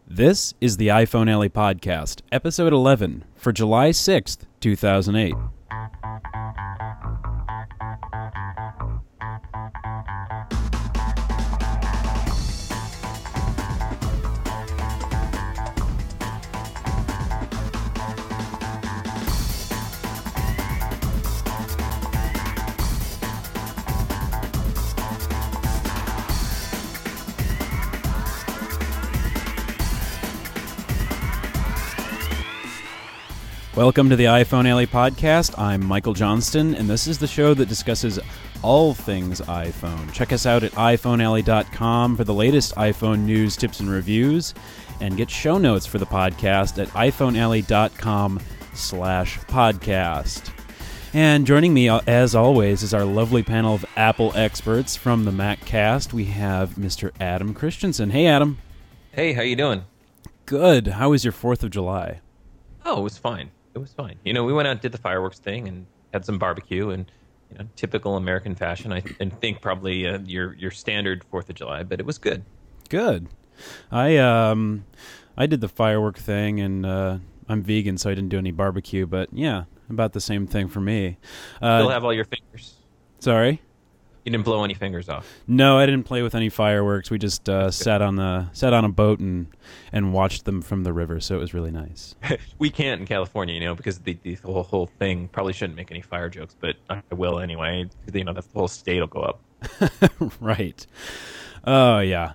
This is the iPhone Alley Podcast, episode 11, for July 6th, 2008. Welcome to the iPhone Alley Podcast. I'm Michael Johnston, and this is the show that discusses all things iPhone. Check us out at iPhonealley.com for the latest iPhone news, tips, and reviews, and get show notes for the podcast at iPhonealley.com/podcast. And joining me, as always, is our lovely panel of Apple experts from the MacCast. We have Mr. Adam Christensen. Hey, Adam. Hey, how you doing? Good. How was your 4th of July? Oh, it was fine. It was fine. You know, we went out and did the fireworks thing and had some barbecue and, you know, typical American fashion. I think probably your standard 4th of July, but it was good. Good. I did the firework thing, and I'm vegan, so I didn't do any barbecue. But yeah, about the same thing for me. Still have all your fingers. Sorry. You didn't blow any fingers off. No, I didn't play with any fireworks. We just sat on a boat and watched them from the river. So it was really nice. We can't in California, you know, because the whole thing. Probably shouldn't make any fire jokes, but I will anyway. You know, the whole state will go up. Right. Oh yeah.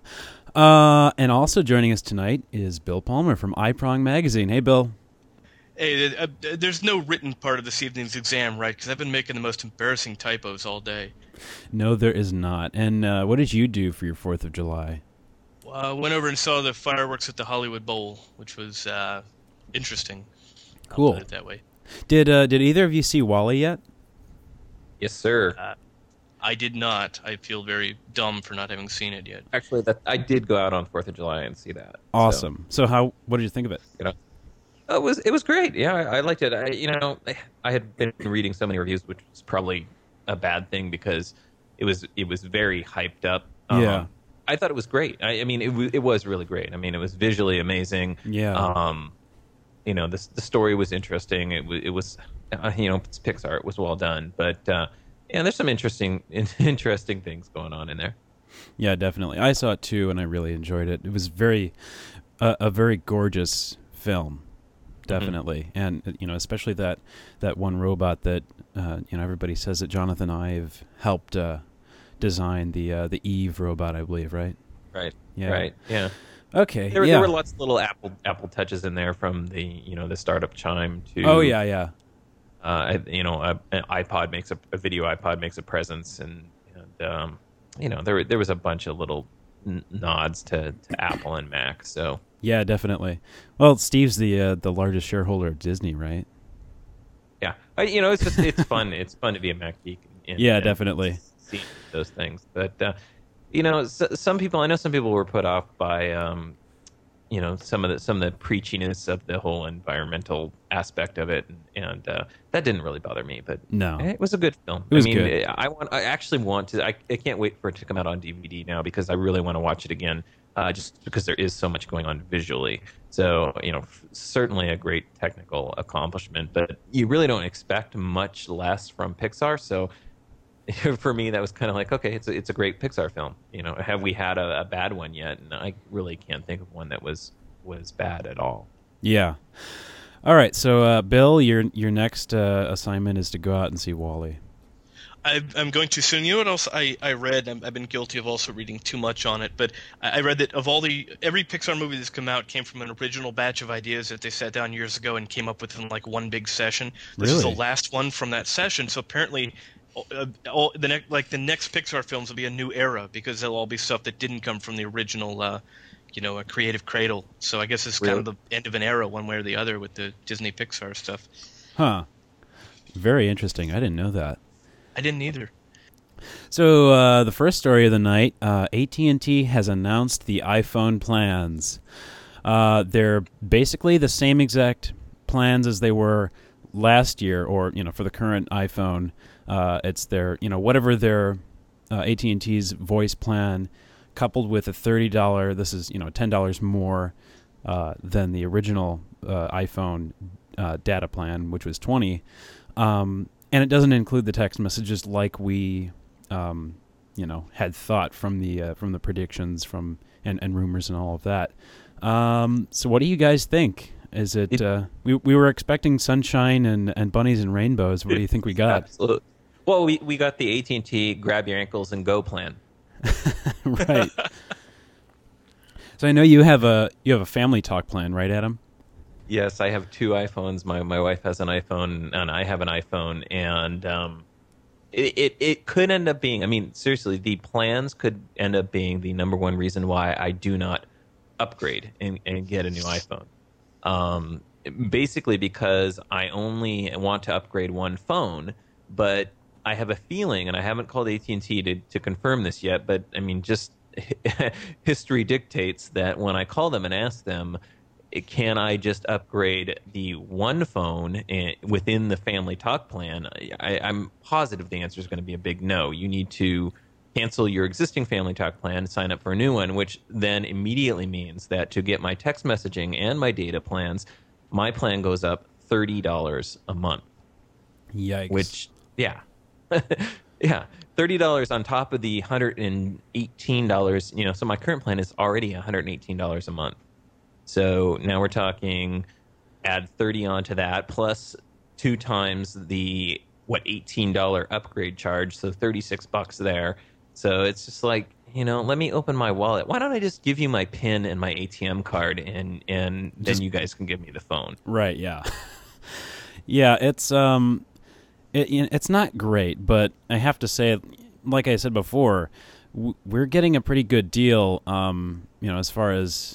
And also joining us tonight is Bill Palmer from iProng Magazine. Hey, Bill. Hey, there's no written part of this evening's exam, right? Because I've been making the most embarrassing typos all day. No, there is not. And what did you do for your 4th of July? Went over and saw the fireworks at the Hollywood Bowl, which was interesting. Cool. I'll put it that way. Did either of you see WALL-E yet? Yes, sir. I did not. I feel very dumb for not having seen it yet. Actually, I did go out on 4th of July and see that. Awesome. So what did you think of it? You know, it was great. Yeah, I liked it. I had been reading so many reviews, which was probably a bad thing because it was very hyped up. Yeah. I thought it was great. I mean, it was really great. I mean, it was visually amazing. Yeah. You know, the story was interesting. It was you know, it's Pixar. It was well done. But yeah, there's some interesting things going on in there. Yeah, definitely. I saw it too, and I really enjoyed it. It was a very gorgeous film. Definitely. Mm-hmm. And, you know, especially that one robot that, you know, everybody says that Jonathan Ive helped design the Eve robot, I believe, right? Right. Yeah. Right. Yeah. Okay. There were lots of little Apple touches in there, from the startup chime to. Oh yeah, yeah. You know, an iPod makes a video iPod makes a presence, and you know, there was a bunch of little nods to Apple and Mac. So. Yeah, definitely. Well, Steve's the largest shareholder of Disney, right? Yeah, you know, it's fun. It's fun to be a Mac geek. Yeah, definitely. See those things, but you know, some people were put off by you know, some of the preachiness of the whole environmental aspect of it, and that didn't really bother me. But no, it was a good film. It was good. I actually want to. I can't wait for it to come out on DVD now, because I really want to watch it again. Just because there is so much going on visually. So, you know, certainly a great technical accomplishment, but you really don't expect much less from Pixar. So for me, that was kind of like, okay, it's a great Pixar film. You know, have we had a bad one yet? And I really can't think of one that was bad at all. Yeah. All right. So, Bill, your next assignment is to go out and see WALL-E. I'm going to soon. You know what else I read? I've been guilty of also reading too much on it, but I read that every Pixar movie that's come out came from an original batch of ideas that they sat down years ago and came up with in like one big session. This is the last one from that session, so apparently the next Pixar films will be a new era, because they'll all be stuff that didn't come from the original you know, a creative cradle. So I guess it's kind of the end of an era one way or the other with the Disney Pixar stuff. Huh. Very interesting. I didn't know that. I didn't either. So the first story of the night, AT&T has announced the iPhone plans. They're basically the same exact plans as they were last year, or, you know, for the current iPhone. It's their, you know, whatever their AT&T's voice plan, coupled with a $30, this is, you know, $10 more than the original iPhone data plan, which was $20. And it doesn't include the text messages like we, had thought from the predictions and rumors and all of that. So what do you guys think? Is it we were expecting sunshine and bunnies and rainbows? What do you think we got? Absolutely. Well, we got the AT&T grab your ankles and go plan. Right. So I know you have a family talk plan, right, Adam? Yes, I have two iPhones. My wife has an iPhone, and I have an iPhone, and it could end up being. I mean, seriously, the plans could end up being the number one reason why I do not upgrade and get a new iPhone. Basically, because I only want to upgrade one phone, but I have a feeling, and I haven't called AT&T to confirm this yet, but I mean, just history dictates that when I call them and ask them, can I just upgrade the one phone within the family talk plan, I'm positive the answer is going to be a big no. You need to cancel your existing family talk plan, sign up for a new one, which then immediately means that to get my text messaging and my data plans, my plan goes up $30 a month. Yikes. Which, yeah. Yeah. $30 on top of the $118, so my current plan is already $118 a month. So now we're talking add 30 onto that, plus 2 times the, $18 upgrade charge, so $36 there. So it's just like, let me open my wallet. Why don't I just give you my PIN and my ATM card, and then you guys can give me the phone? Right, yeah. Yeah, it's it's not great, but I have to say, like I said before, we're getting a pretty good deal, as far as,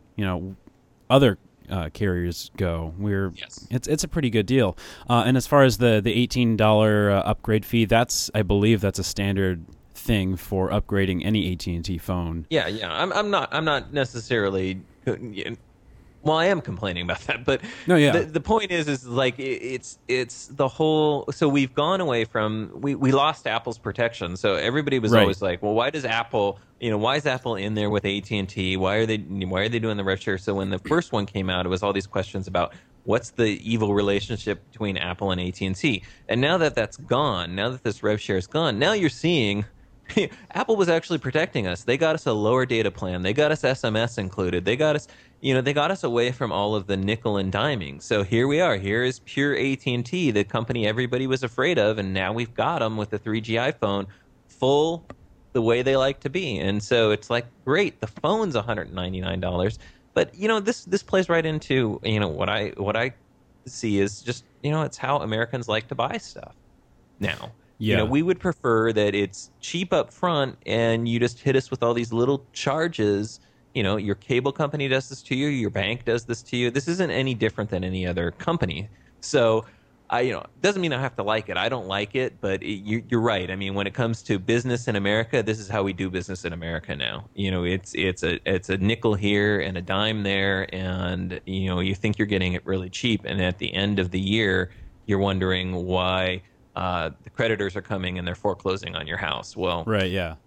other carriers go. Yes. It's a pretty good deal. And as far as the $18 upgrade fee, I believe that's a standard thing for upgrading any AT&T phone. Yeah. I'm not necessarily. Well, I am complaining about that, but no, yeah. The point is like it's the whole. So we've gone away from we lost Apple's protection. So everybody was always like, well, why does Apple? Why is Apple in there with AT&T? Why are they doing the rev share? So when the first one came out, it was all these questions about what's the evil relationship between Apple and AT&T. And now that that's gone, now that this rev share is gone, now you're seeing. Apple was actually protecting us. They got us a lower data plan. They got us SMS included. They got us, they got us away from all of the nickel and diming. So here we are. Here is pure AT&T, the company everybody was afraid of, and now we've got them with the 3G iPhone, full the way they like to be. And so it's like, great, the phone's $199, but this plays right into what I see is just it's how Americans like to buy stuff now. Yeah. We would prefer that it's cheap up front and you just hit us with all these little charges. Your cable company does this to you. Your bank does this to you. This isn't any different than any other company. So, doesn't mean I have to like it. I don't like it, but you're right. I mean, when it comes to business in America, this is how we do business in America now. It's a nickel here and a dime there, and you think you're getting it really cheap, and at the end of the year, you're wondering why. The creditors are coming and they're foreclosing on your house. Well, right, yeah.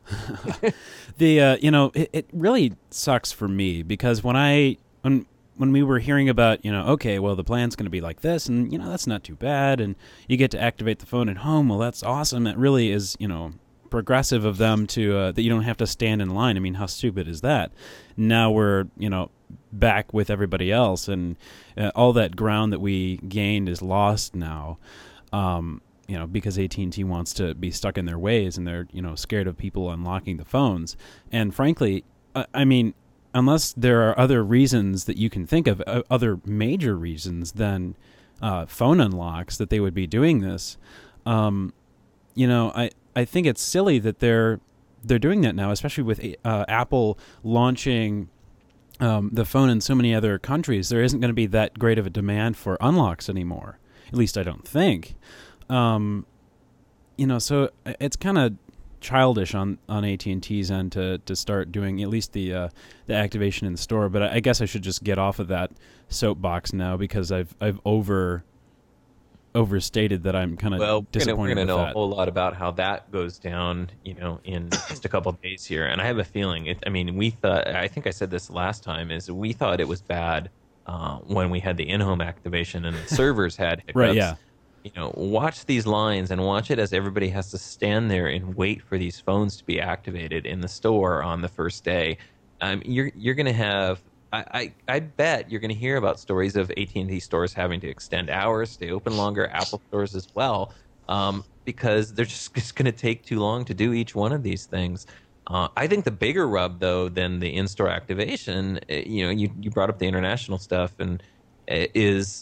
It really sucks for me because when we were hearing about, okay, well, the plan's going to be like this, and that's not too bad, and you get to activate the phone at home. Well, that's awesome. It really is, progressive of them to that you don't have to stand in line. I mean, how stupid is that? Now we're back with everybody else, and all that ground that we gained is lost now. Because AT&T wants to be stuck in their ways, and they're, scared of people unlocking the phones. And frankly, I mean, unless there are other reasons that you can think of, other major reasons than phone unlocks that they would be doing this, I think it's silly that they're doing that now, especially with Apple launching the phone in so many other countries. There isn't going to be that great of a demand for unlocks anymore. At least I don't think. So it's kind of childish on AT&T's end to start doing at least the activation in the store. But I guess I should just get off of that soapbox now because I've overstated that I'm kind of Well, we're disappointed gonna with know a that. whole lot about how that goes down, in just a couple of days here. And I have a feeling. I mean, we thought. I think I said this last time. Is we thought it was bad when we had the in-home activation and the servers had hiccups. Right? Yeah. Watch these lines and watch it as everybody has to stand there and wait for these phones to be activated in the store on the first day. You're going to have. I bet you're going to hear about stories of AT&T stores having to extend hours, stay open longer, Apple stores as well, because they're just going to take too long to do each one of these things. I think the bigger rub, though, than the in-store activation, you brought up the international stuff, and is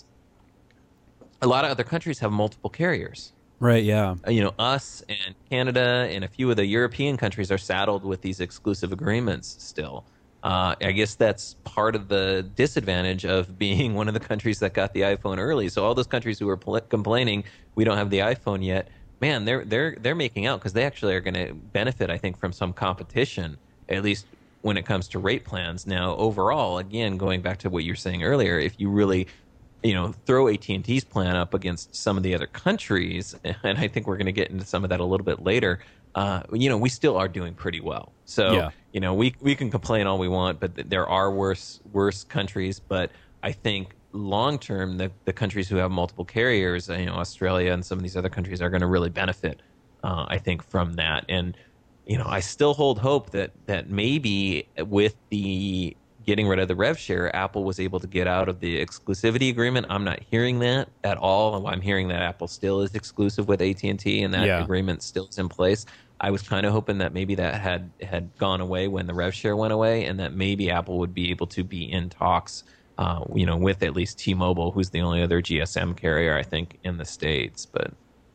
a lot of other countries have multiple carriers. Right. Yeah. Us and Canada and a few of the European countries are saddled with these exclusive agreements still. I guess that's part of the disadvantage of being one of the countries that got the iPhone early. So all those countries who are complaining we don't have the iPhone yet, man, they're making out because they actually are going to benefit, I think, from some competition, at least when it comes to rate plans. Now, overall, again, going back to what you were saying earlier, if you really throw AT&T's plan up against some of the other countries, and I think we're going to get into some of that a little bit later, we still are doing pretty well. So, yeah. We can complain all we want, but there are worse countries. But I think long term, the countries who have multiple carriers, Australia and some of these other countries are going to really benefit, I think, from that. And, I still hold hope that maybe with the getting rid of the rev share, Apple was able to get out of the exclusivity agreement. I'm not hearing that at all. I'm hearing that Apple still is exclusive with AT&T and that agreement still is in place. I was kind of hoping that maybe that had gone away when the rev share went away, and that maybe Apple would be able to be in talks, with at least T-Mobile, who's the only other GSM carrier, I think, in the States. But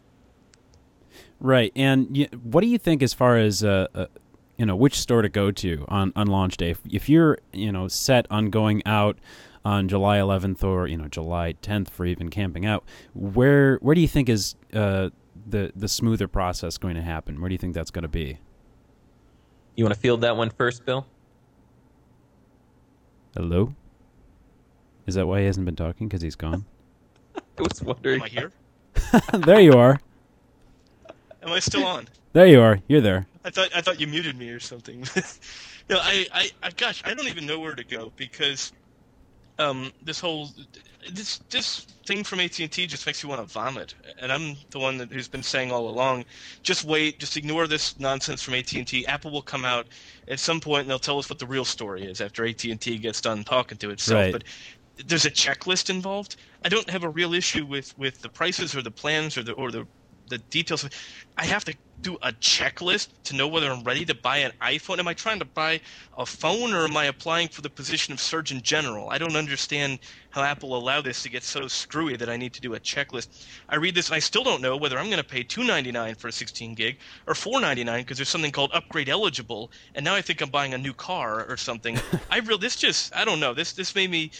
right. And what do you think as far as which store to go to on launch day? If you're set on going out on July 11th or July 10th for even camping out, where do you think is the smoother process going to happen? Where do you think that's going to be? You want to field that one first, Bill? Hello? Is that why he hasn't been talking? Because he's gone? I was wondering. Am I here? There you are. Am I still on? There you are. You're there. I thought you muted me or something. I gosh, I don't even know where to go because this thing from AT&T just makes you want to vomit. And I'm the one who's been saying all along, just wait, just ignore this nonsense from AT&T. Apple will come out at some point and they'll tell us what the real story is after AT&T gets done talking to itself. Right. But there's a checklist involved. I don't have a real issue with the prices or the plans or the details. I have to do a checklist to know whether I'm ready to buy an iPhone. Am I trying to buy a phone, or am I applying for the position of Surgeon General? I don't understand how Apple allowed this to get so screwy that I need to do a checklist. I read this and I still don't know whether I'm going to pay $299 for a 16 gig or $499 because there's something called upgrade eligible, and now I think I'm buying a new car or something. I don't know. This made me.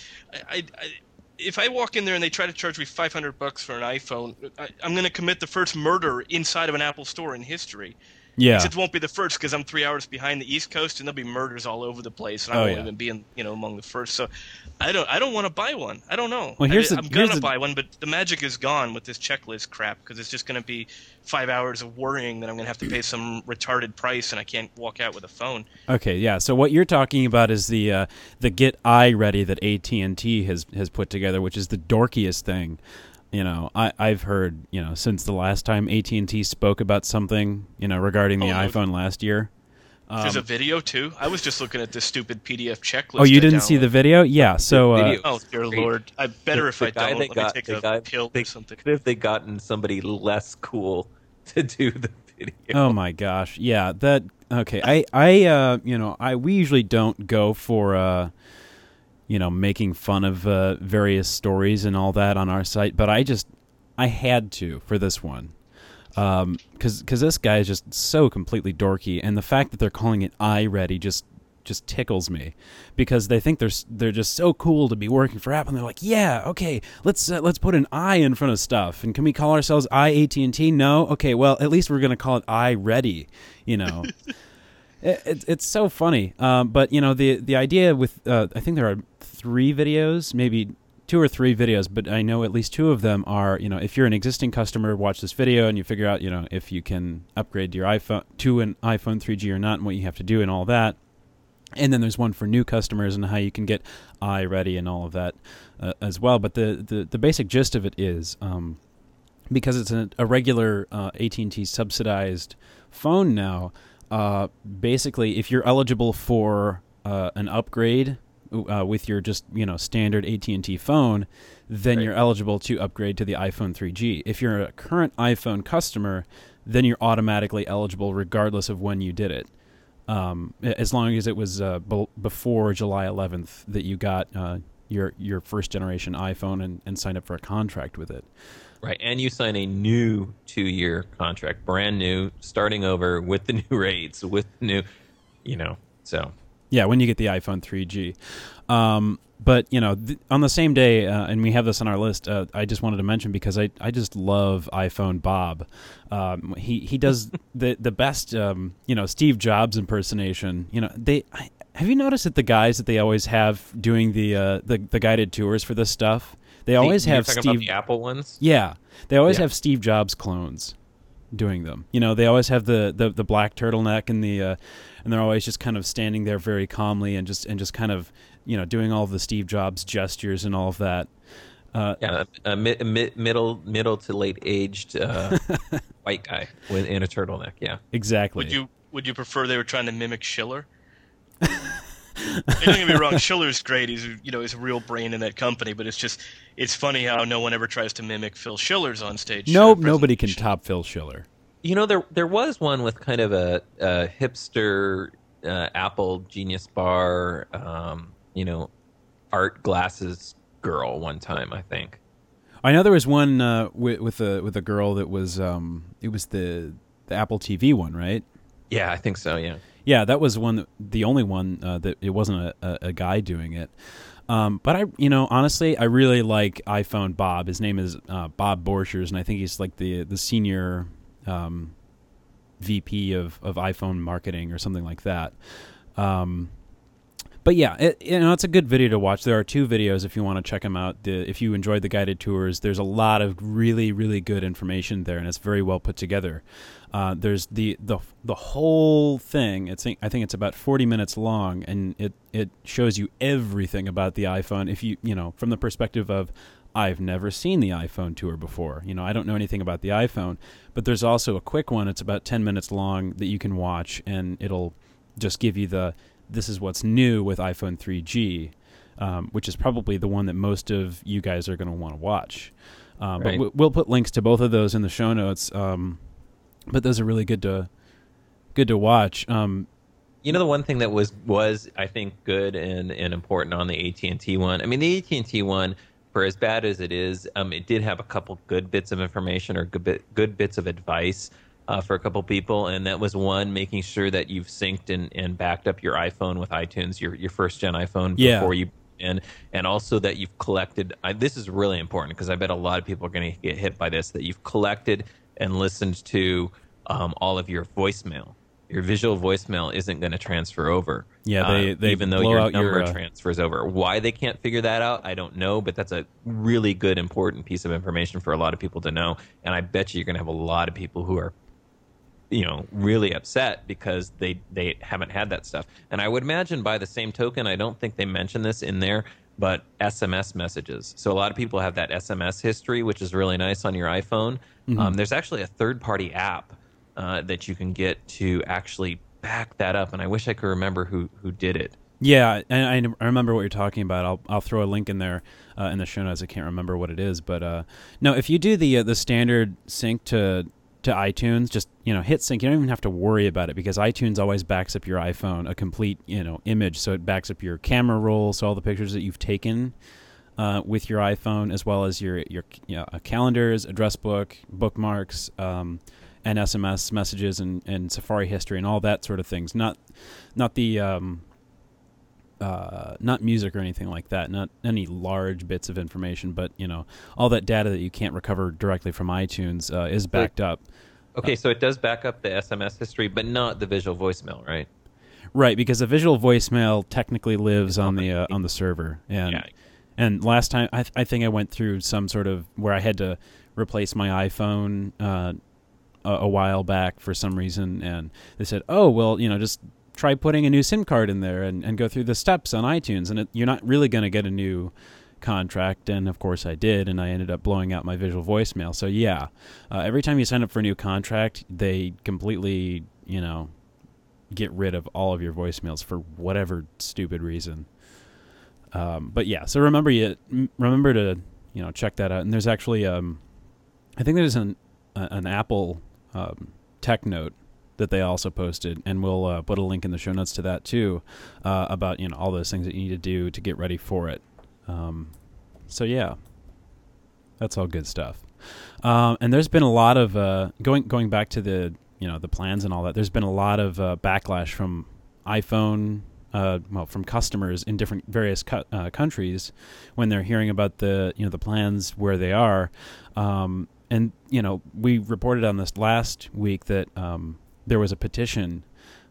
If I walk in there and they try to charge me $500 for an iPhone, I'm going to commit the first murder inside of an Apple store in history. Yeah. It won't be the first because I'm 3 hours behind the East Coast, and there'll be murders all over the place, and I won't even be among the first. So I don't want to buy one. I don't know. Well, I'm gonna buy one, but the magic is gone with this checklist crap because it's just going to be 5 hours of worrying that I'm going to have to pay some retarded price, and I can't walk out with a phone. Okay, yeah. So what you're talking about is the Get iReady that AT&T has put together, which is the dorkiest thing. I've heard, since the last time AT&T spoke about something, regarding the iPhone last year. There's a video, too? I was just looking at this stupid PDF checklist. Oh, you didn't see the video? Yeah, so... oh, dear Lord. I better if I don't. Let me take a pill or something. If they gotten somebody less cool to do the video. Oh, my gosh. Yeah, that... Okay, we usually don't go for... making fun of various stories and all that on our site, but I had to for this one, because this guy is just so completely dorky, and the fact that they're calling it iReady just tickles me, because they think they're just so cool to be working for Apple, and they're like, yeah, okay, let's put an I in front of stuff, and can we call ourselves iAT&T? No, okay, well at least we're gonna call it iReady, It's so funny, but the idea with I think there are 3 videos, maybe or three videos, but I know at least two of them are, if you're an existing customer, watch this video and you figure out, if you can upgrade your iPhone to an iPhone 3G or not and what you have to do and all that. And then there's one for new customers and how you can get iReady and all of that as well. But the basic gist of it is, because it's a regular AT&T subsidized phone now, basically if you're eligible for an upgrade with your just standard AT&T phone, then Right. you're eligible to upgrade to the iPhone 3G. If you're a current iPhone customer, then you're automatically eligible regardless of when you did it. As long as it was before July 11th that you got your first generation iPhone and signed up for a contract with it. Right, and you sign a new 2-year contract, brand new, starting over with the new rates, with new, so. Yeah, when you get the iPhone 3G. But, on the same day, and we have this on our list, I just wanted to mention because I just love iPhone Bob. He does the best, Steve Jobs impersonation. Have you noticed that the guys that they always have doing the guided tours for this stuff, they always You're have talking Steve... about the Apple ones? Yeah, they always Yeah. have Steve Jobs clones doing them. They always have the black turtleneck and and they're always just kind of standing there very calmly and just kind of doing all of the Steve Jobs gestures and all of that. Yeah, a middle to late aged white guy in a turtleneck. Yeah, Exactly. Would you prefer they were trying to mimic Schiller? Don't get me wrong, Schiller's great. He's a real brain in that company, but it's funny how no one ever tries to mimic Phil Schiller's on stage. Nobody can top Phil Schiller. there was one with kind of a hipster Apple Genius Bar, art glasses girl one time, I think. I know there was one with a girl that was it was the Apple TV one, right? Yeah, I think so. Yeah. Yeah, that was the only one that it wasn't a guy doing it. But honestly, I really like iPhone Bob. His name is Bob Borchers, and I think he's like the senior VP of iPhone marketing or something like that. But yeah, it's a good video to watch. There are two videos if you want to check them out. If you enjoyed the guided tours, there's a lot of really, really good information there, and it's very well put together. There's the whole thing. I think it's about 40 minutes long, and it shows you everything about the iPhone. If you from the perspective of, I've never seen the iPhone tour before. I don't know anything about the iPhone. But there's also a quick one. It's about 10 minutes long that you can watch, and it'll just give you this is what's new with iPhone 3G, which is probably the one that most of you guys are going to want to watch. Right. But we'll put links to both of those in the show notes. But those are really good to watch. The one thing that was I think good and important on the AT&T one. I mean, the AT&T one, for as bad as it is, it did have a couple good bits of information or good bits of advice for a couple people, and that was one, making sure that you've synced and backed up your iPhone with iTunes, your first gen iPhone before you. And also that you've collected. This is really important because I bet a lot of people are going to get hit by this. That you've collected and listened to all of your voicemail. Your visual voicemail isn't going to transfer over. Yeah, they even though blow your out number your, transfers over. Why they can't figure that out, I don't know. But that's a really good, important piece of information for a lot of people to know. And I bet you're going to have a lot of people who are, really upset because they haven't had that stuff. And I would imagine by the same token, I don't think they mention this in there, but SMS messages. So a lot of people have that SMS history, which is really nice on your iPhone. Mm-hmm. There's actually a third-party app that you can get to actually back that up, and I wish I could remember who did it. Yeah, and I remember what you're talking about. I'll throw a link in there in the show notes. I can't remember what it is, but no, if you do the standard sync to iTunes, just hit sync. You don't even have to worry about it because iTunes always backs up your iPhone a complete image, so it backs up your camera roll, so all the pictures that you've taken with your iPhone, as well as your calendars, address book, bookmarks, and SMS messages and Safari history and all that sort of things. Not the not music or anything like that. Not any large bits of information, but all that data that you can't recover directly from iTunes is backed up. Okay, so it does back up the SMS history, but not the visual voicemail, right? Right, because the visual voicemail technically lives on the server, and And last time, I think I went through some sort of where I had to replace my iPhone a while back for some reason, and they said, "Oh, well, just try putting a new SIM card in there and go through the steps on iTunes, and you're not really going to get a new contract." And of course I did, and I ended up blowing out my visual voicemail. So yeah, every time you sign up for a new contract, they completely, get rid of all of your voicemails for whatever stupid reason. But yeah, so remember to check that out. And there's actually I think there's an Apple tech note that they also posted, and we'll put a link in the show notes to that too, about all those things that you need to do to get ready for it. So yeah, that's all good stuff. And there's been a lot of going back to the the plans and all that. There's been a lot of backlash from iPhone, from customers in various countries when they're hearing about the the plans where they are. And we reported on this last week that there was a petition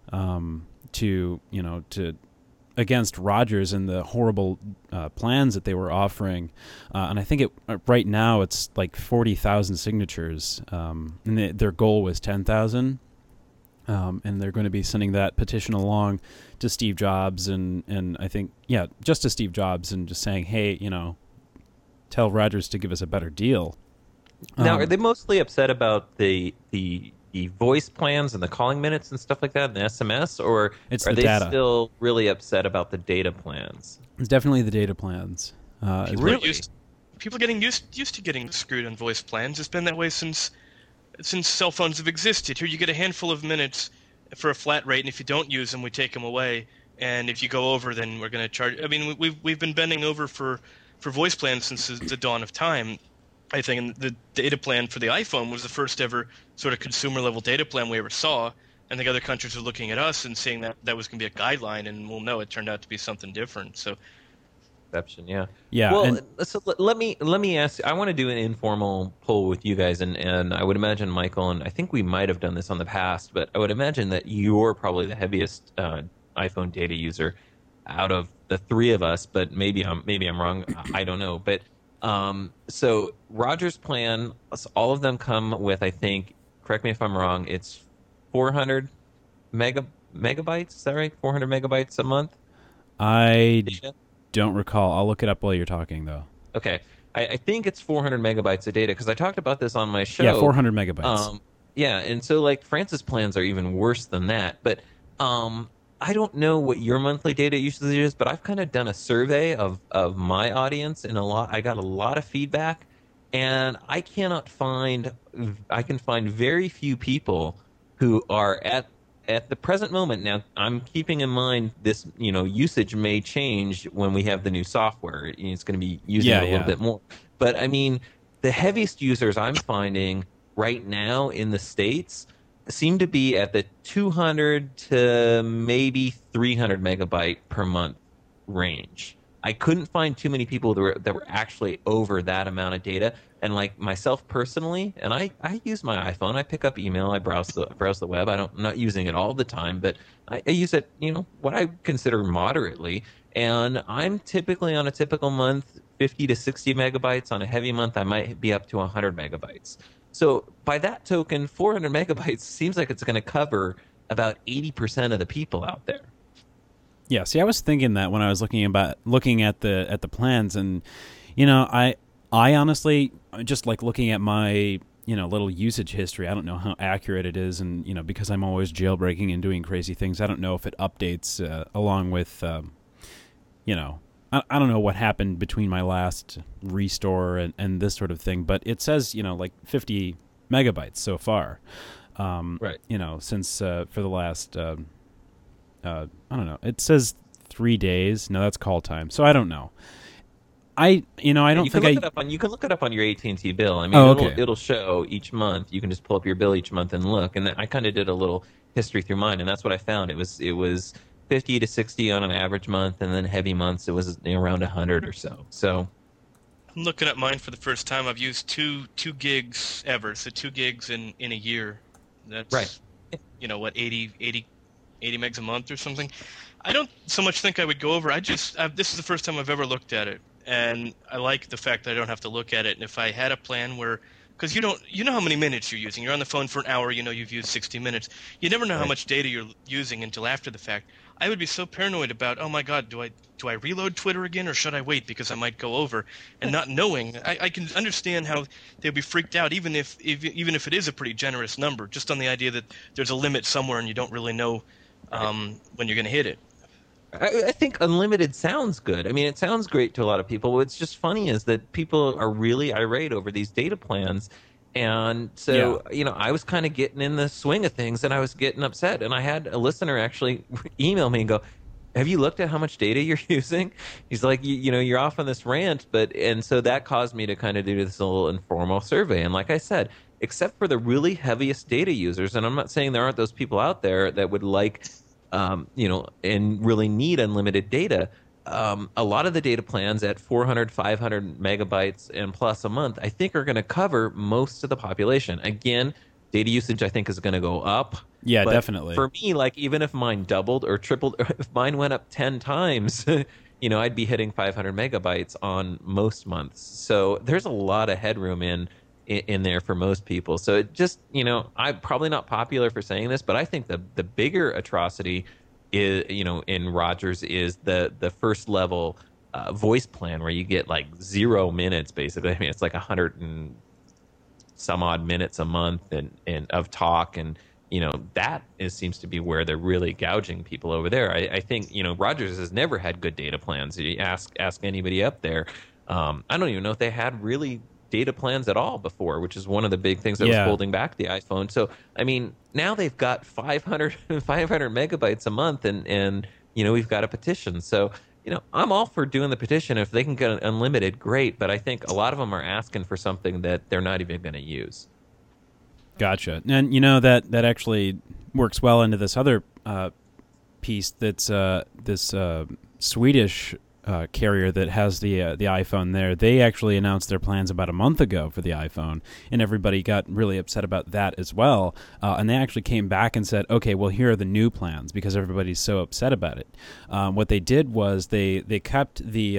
to against Rogers and the horrible plans that they were offering, and I think right now it's like 40,000 signatures, and their goal was 10,000, and they're going to be sending that petition along to Steve Jobs and I think just to Steve Jobs, and just saying, hey, tell Rogers to give us a better deal. Now, are they mostly upset about the voice plans and the calling minutes and stuff like that and the SMS, or are they data. Still really upset about the data plans? It's definitely the data plans. Really? People are getting used to getting screwed on voice plans. It's been that way since cell phones have existed. Here you get a handful of minutes for a flat rate, and if you don't use them, we take them away. And if you go over, then we're going to charge. I mean, we've been bending over for voice plans since the dawn of time, I think. And the data plan for the iPhone was the first ever sort of consumer level data plan we ever saw. And the other countries are looking at us and saying that was going to be a guideline, and well, no, it turned out to be something different. So, exception, yeah. Well, so let me ask. I want to do an informal poll with you guys, and I would imagine Michael, and I think we might have done this on the past, but I would imagine that you're probably the heaviest iPhone data user out of the three of us. But maybe I'm wrong. I don't know. But so Rogers' plan, all of them come with, I think, correct me if I'm wrong, it's 400 megabytes. Is that right? 400 megabytes a month? I don't recall. I'll look it up while you're talking, though. Okay. I think it's 400 megabytes of data, because I talked about this on my show. Yeah, 400 megabytes. Yeah, and so like France's plans are even worse than that. But I don't know what your monthly data usage is, but I've kind of done a survey of my audience, and I got a lot of feedback, and I can find very few people who are at the present moment. Now, I'm keeping in mind this, usage may change when we have the new software. It's going to be using it a little bit more. But I mean, the heaviest users I'm finding right now in the States seem to be at the 200 to maybe 300 megabyte per month range. I couldn't find too many people that were actually over that amount of data. And like myself personally, and I use my iPhone. I pick up email. I browse the web. I'm not using it all the time, but I use it, what I consider moderately. And I'm typically on a typical month, 50 to 60 megabytes. On a heavy month, I might be up to 100 megabytes. So by that token, 400 megabytes seems like it's going to cover about 80% of the people out there. Yeah, see, I was thinking that when I was looking at the plans, and I honestly, just like looking at my little usage history, I don't know how accurate it is, and because I'm always jailbreaking and doing crazy things, I don't know if it updates along with I don't know what happened between my last restore and this sort of thing, but it says like 50 megabytes so far, right? Since for the last I don't know. It says 3 days. No, that's call time. So I don't know. I don't you think you can look it up on your AT&T bill. I mean, it'll show each month. You can just pull up your bill each month and look. And then I kind of did a little history through mine, and that's what I found. It was 50 to 60 on an average month, and then heavy months it was around 100 or so. So I'm looking at mine for the first time. I've used two gigs ever, so 2 gigs in a year. That's right. 80 megs a month or something. I don't so much think I would go over. This is the first time I've ever looked at it, and I like the fact that I don't have to look at it. And if I had a plan where, because you know how many minutes you're using. You're on the phone for an hour. You know you've used 60 minutes. You never know how much data you're using until after the fact. I would be so paranoid about, oh my God, do I reload Twitter again, or should I wait because I might go over? And not knowing, I can understand how they'd be freaked out, even if it is a pretty generous number, just on the idea that there's a limit somewhere and you don't really know when you're going to hit it. I think unlimited sounds good. I mean, it sounds great to a lot of people. What's just funny is that people are really irate over these data plans. And so, I was kind of getting in the swing of things, and I was getting upset. And I had a listener actually email me and go, have you looked at how much data you're using? He's like, you're off on this rant. And so that caused me to kind of do this little informal survey. And like I said, except for the really heaviest data users, and I'm not saying there aren't those people out there that would like and really need unlimited data. A lot of the data plans at 400, 500 megabytes and plus a month, I think are going to cover most of the population. Again, data usage, I think, is going to go up. Yeah, but definitely. For me, like, even if mine doubled or tripled, or if mine went up 10 times, I'd be hitting 500 megabytes on most months. So there's a lot of headroom in there for most people. So it just, I'm probably not popular for saying this, but I think the bigger atrocity is, in Rogers is the first level voice plan where you get like 0 minutes, basically. I mean, it's like 100 and some odd minutes a month and of talk. And, that seems to be where they're really gouging people over there. I think, Rogers has never had good data plans. You ask anybody up there. I don't even know if they had really data plans at all before, which is one of the big things that was holding back the iPhone. So, I mean, now they've got 500 megabytes a month, and we've got a petition. So, I'm all for doing the petition. If they can get unlimited, great. But I think a lot of them are asking for something that they're not even going to use. Gotcha. And, that actually works well into this other piece that's this Swedish carrier that has the iPhone there. They actually announced their plans about a month ago for the iPhone, and everybody got really upset about that as well. And they actually came back and said, okay, well, here are the new plans, because everybody's so upset about it. What they did was they kept the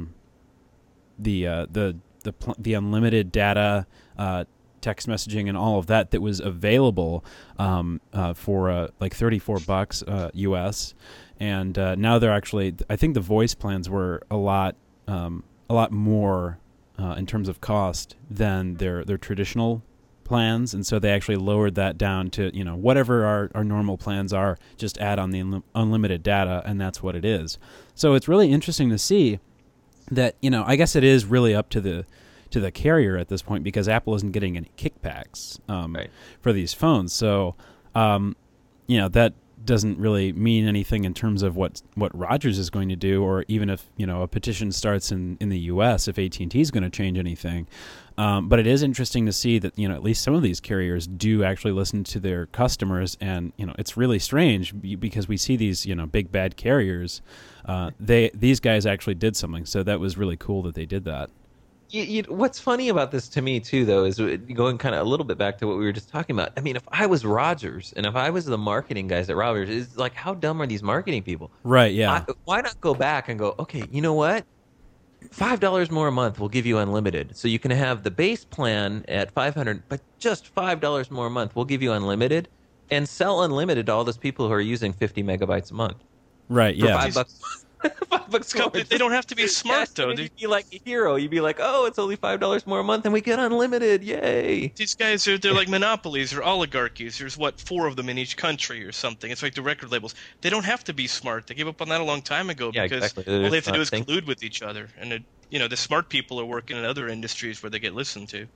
unlimited data, text messaging, and all of that was available for like $34 US. And now they're actually, I think the voice plans were a lot more in terms of cost than their traditional plans, and so they actually lowered that down to whatever our normal plans are. Just add on the unlimited data, and that's what it is. So it's really interesting to see that I guess it is really up to the carrier at this point, because Apple isn't getting any kickbacks for these phones. So that doesn't really mean anything in terms of what Rogers is going to do, or even if a petition starts in the U.S. if AT&T is going to change anything. But it is interesting to see that at least some of these carriers do actually listen to their customers, and it's really strange because we see these big bad carriers. These guys actually did something, so that was really cool that they did that. What's funny about this to me, too, though, is going kind of a little bit back to what we were just talking about. I mean, if I was Rogers and if I was the marketing guys at Rogers, it's like, how dumb are these marketing people? Right, yeah. Why not go back and go, okay, you know what? $5 more a month will give you unlimited. So you can have the base plan at $500, but just $5 more a month will give you unlimited, and sell unlimited to all those people who are using 50 megabytes a month. Right, yeah. For $5. $5 they don't have to be smart, though. You'd be like a hero. You'd be like, oh, it's only $5 more a month, and we get unlimited. Yay! These guys they're like monopolies or oligarchies. There's 4 of them in each country or something. It's like the record labels. They don't have to be smart. They gave up on that a long time ago because exactly. all they have to do is collude with each other. And the smart people are working in other industries where they get listened to.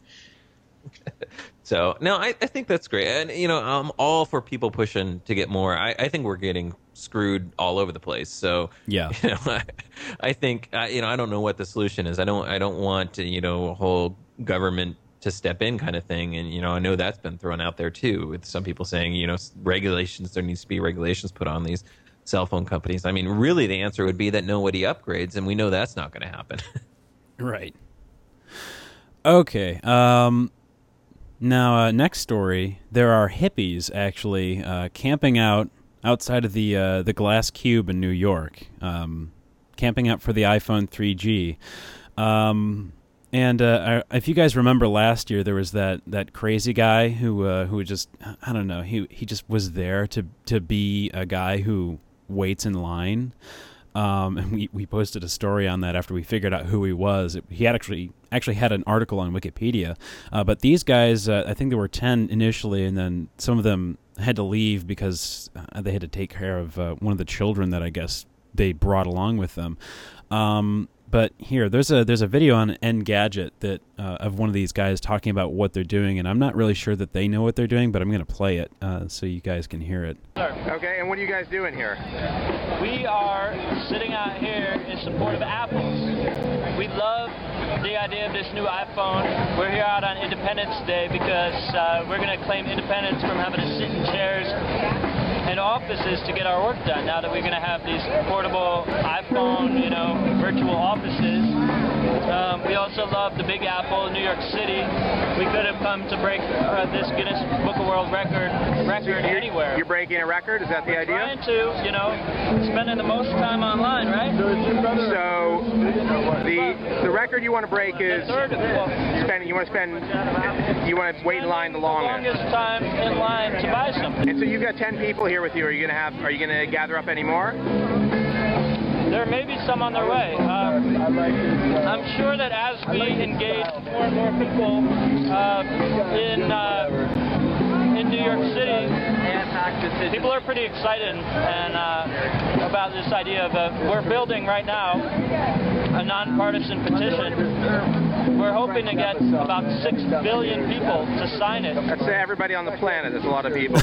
So no, I think that's great, and I'm all for people pushing to get more. I think we're getting screwed all over the place. So yeah, I think I don't know what the solution is. I don't want a whole government to step in kind of thing, and I know that's been thrown out there too, with some people saying regulations. There needs to be regulations put on these cell phone companies. I mean, really, the answer would be that nobody upgrades, and we know that's not going to happen. Right. Okay. Now, next story, there are hippies actually camping out outside of the Glass Cube in New York, camping out for the iPhone 3G. And if you guys remember last year, there was that crazy guy who just, I don't know, he just was there to be a guy who waits in line. And we posted a story on that after we figured out who he was. He had actually had an article on Wikipedia. But these guys, I think there were 10 initially, and then some of them had to leave because they had to take care of one of the children that I guess they brought along with them. But here, there's a video on Engadget that of one of these guys talking about what they're doing, and I'm not really sure that they know what they're doing, but I'm going to play it so you guys can hear it. Okay, and what are you guys doing here? We are sitting out here in support of Apple. We love the idea of this new iPhone. We're here out on Independence Day because we're going to claim independence from having to sit in chairs and offices to get our work done. Now that we're going to have these portable iPhone, virtual offices. We also love the Big Apple in New York City. We could have come to break this Guinness Book of World Record anywhere. You're breaking a record? Is that the idea? Trying to, spending the most time online, right? So the record you want to break is you want to wait in line the longest. Longest time in line to buy something. And so you've got 10 people here with you. Are you going to gather up any more? There may be some on their way. I'm sure that as we engage more and more people in New York City, people are pretty excited and about this idea of we're building right now a nonpartisan petition. We're hoping to get about 6 billion people to sign it. That's everybody on the planet. There's a lot of people.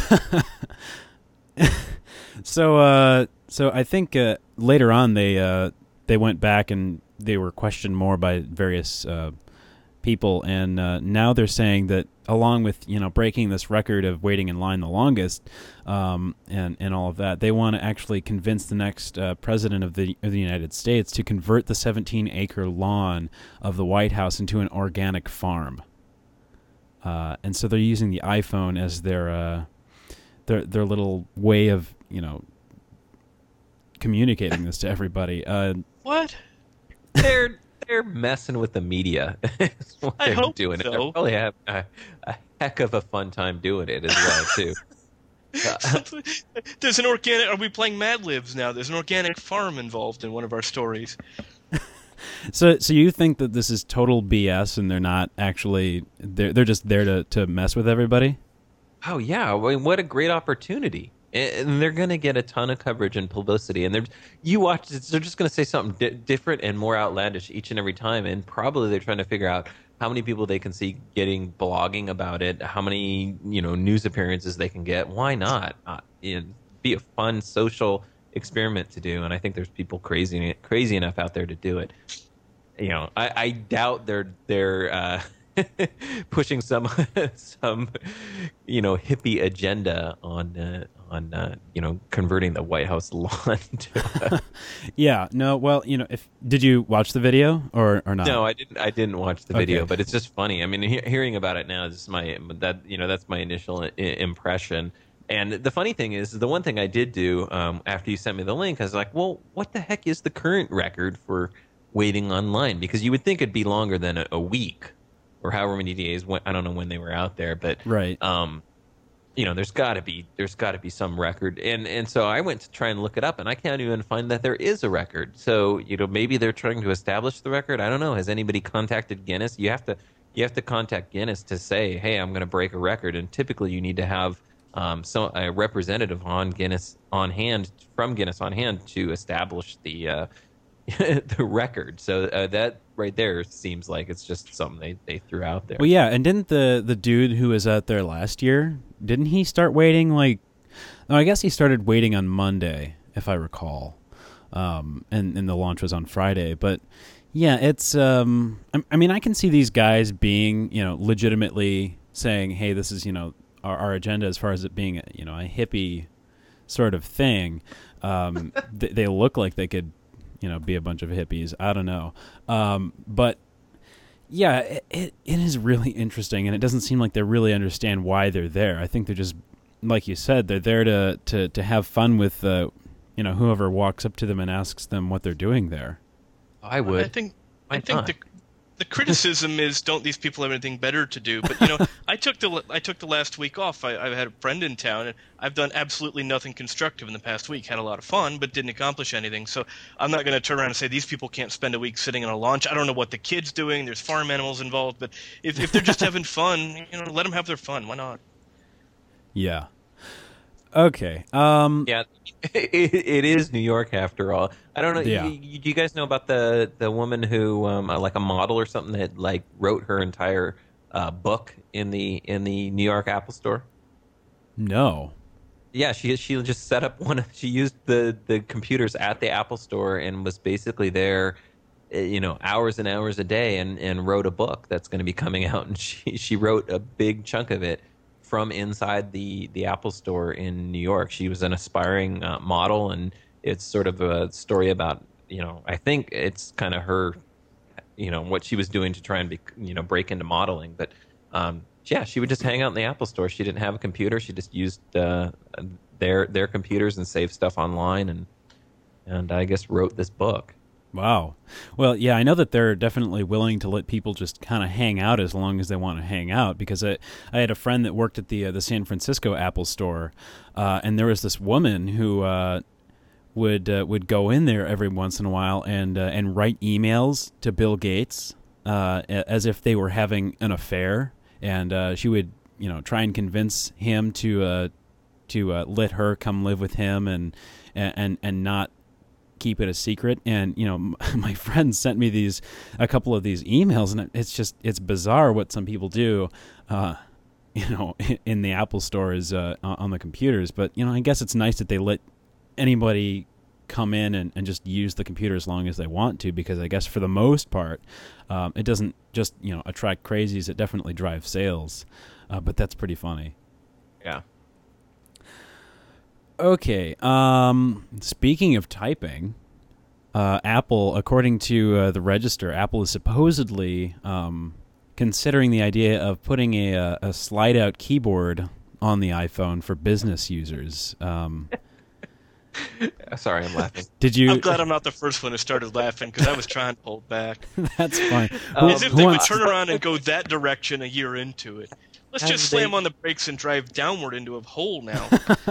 So I think later on they went back and they were questioned more by various people, and now they're saying that along with breaking this record of waiting in line the longest, and all of that, they want to actually convince the next president of the United States to convert the 17-acre lawn of the White House into an organic farm, and so they're using the iPhone as their little way of communicating this to everybody. What? They're messing with the media. That's what I they're hope doing. so. They're probably having a heck of a fun time doing it as well too. There's an organic. Are we playing Mad Libs now? There's an organic farm involved in one of our stories. So you think that this is total BS and they're not actually they're just there to mess with everybody? Oh yeah, I mean, what a great opportunity. And they're going to get a ton of coverage and publicity. And they're just going to say something different and more outlandish each and every time. And probably they're trying to figure out how many people they can see blogging about it, how many news appearances they can get. Why not? It'd be a fun social experiment to do. And I think there's people crazy enough out there to do it. I doubt they're pushing some hippie agenda on converting the White House lawn to Yeah, no, well, did you watch the video or not? No, I didn't watch the video, Okay. but it's just funny. I mean, hearing about it now is just that's my initial impression. And the funny thing is, the one thing I did do after you sent me the link, I was like, well, what the heck is the current record for waiting online? Because you would think it'd be longer than a week or however many days. I don't know when they were out there, but Right. there's got to be some record, and so I went to try and look it up, and I can't even find that there is a record. So maybe they're trying to establish the record. I don't know. Has anybody contacted Guinness? You have to contact Guinness to say, hey, I'm going to break a record, and typically you need to have a representative from Guinness on hand to establish the the record. So that right there seems like it's just something they threw out there. Well, yeah, and didn't the dude who was out there last year, didn't he start waiting I guess he started waiting on Monday, if I recall. And the launch was on Friday, but yeah, it's I mean, I can see these guys being, legitimately saying, hey, this is, our agenda as far as it being, a hippie sort of thing. They look like they could, be a bunch of hippies. I don't know. But yeah, it is really interesting, and it doesn't seem like they really understand why they're there. I think they're just, like you said, they're there to have fun with, whoever walks up to them and asks them what they're doing there. I would. I think The criticism is, don't these people have anything better to do? But, you know, I took the last week off. I had a friend in town, and I've done absolutely nothing constructive in the past week. Had a lot of fun, but didn't accomplish anything. So I'm not going to turn around and say these people can't spend a week sitting on a launch. I don't know what the kid's doing. There's farm animals involved. But if they're just having fun, you know, let them have their fun. Why not? Yeah. Okay. Yeah, it is New York after all. I don't know. Yeah. You guys know about the woman who, like a model or something, that like wrote her entire book in the New York Apple Store? No. Yeah, she just set up she used the computers at the Apple Store and was basically there, you know, hours and hours a day, and wrote a book that's going to be coming out. And she wrote a big chunk of it from inside the Apple Store in New York. She was an aspiring model, and it's sort of a story about, you know, I think it's kind of her, you know, what she was doing to try and be, you know, break into modeling. But yeah, she would just hang out in the Apple Store. She didn't have a computer. She just used their computers and saved stuff online, and I guess wrote this book. Wow. Well, yeah, I know that they're definitely willing to let people just kind of hang out as long as they want to hang out, because I had a friend that worked at the San Francisco Apple Store, and there was this woman who would go in there every once in a while and write emails to Bill Gates as if they were having an affair, and she would, you know, try and convince him to let her come live with him and not keep it a secret. And, you know, my friend sent me a couple of these emails, and it's bizarre what some people do, you know, in the Apple stores on the computers. But, you know, I guess it's nice that they let anybody come in and just use the computer as long as they want to, because I guess for the most part, it doesn't just, you know, attract crazies. It definitely drives sales. But that's pretty funny. Yeah. Okay. Speaking of typing, Apple, according to the Register, Apple is supposedly considering the idea of putting a slide-out keyboard on the iPhone for business users. Sorry, I'm laughing. I'm glad I'm not the first one who started laughing, because I was trying to hold back. That's fine. As if they would turn around and go that direction a year into it. Let's just slam on the brakes and drive downward into a hole now.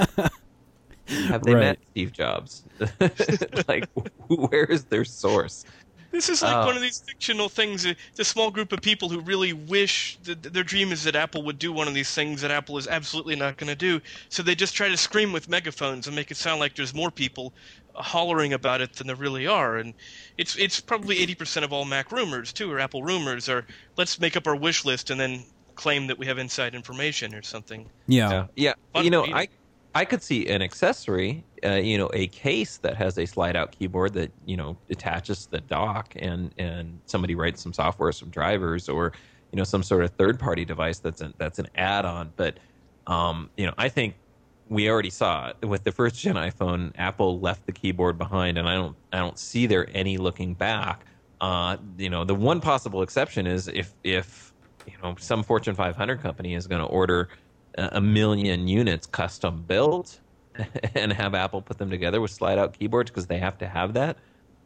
Have they met Steve Jobs? Like, where is their source? This is like one of these fictional things. The small group of people who really wish their dream is that Apple would do one of these things that Apple is absolutely not going to do. So they just try to scream with megaphones and make it sound like there's more people hollering about it than there really are. And it's probably 80% of all Mac rumors too, or Apple rumors, are let's make up our wish list and then claim that we have inside information or something. Yeah. You know, I could see an accessory, you know, a case that has a slide-out keyboard that, you know, attaches to the dock, and somebody writes some software, some drivers, or, you know, some sort of third-party device that's an add-on. But, you know, I think we already saw it with the first-gen iPhone. Apple left the keyboard behind, and I don't see there any looking back. You know, the one possible exception is if you know, some Fortune 500 company is going to order 1 million units custom built and have Apple put them together with slide-out keyboards because they have to have that.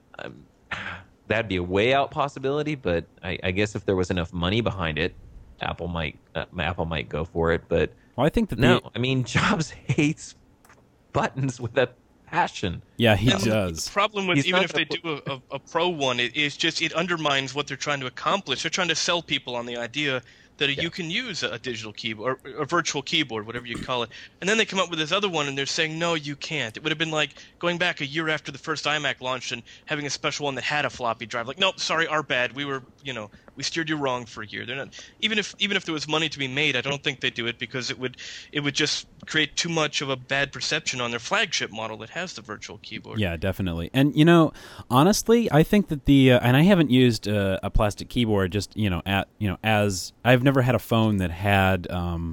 That'd be a way out possibility, but I guess if there was enough money behind it, Apple might go for it. But well, I think that I mean, Jobs hates buttons with a passion. Yeah, he does. The problem with even if they do a pro one, is just it undermines what they're trying to accomplish. They're trying to sell people on the idea that you can use a digital keyboard, or a virtual keyboard, whatever you call it. And then they come up with this other one, and they're saying, no, you can't. It would have been like going back a year after the first iMac launched and having a special one that had a floppy drive. Like, nope, sorry, our bad. We steered you wrong for a year. They're not even if there was money to be made, I don't think they do it because it would just create too much of a bad perception on their flagship model that has the virtual keyboard. Yeah, definitely. And you know, honestly, I think that and I haven't used a plastic keyboard just as I've never had a phone that had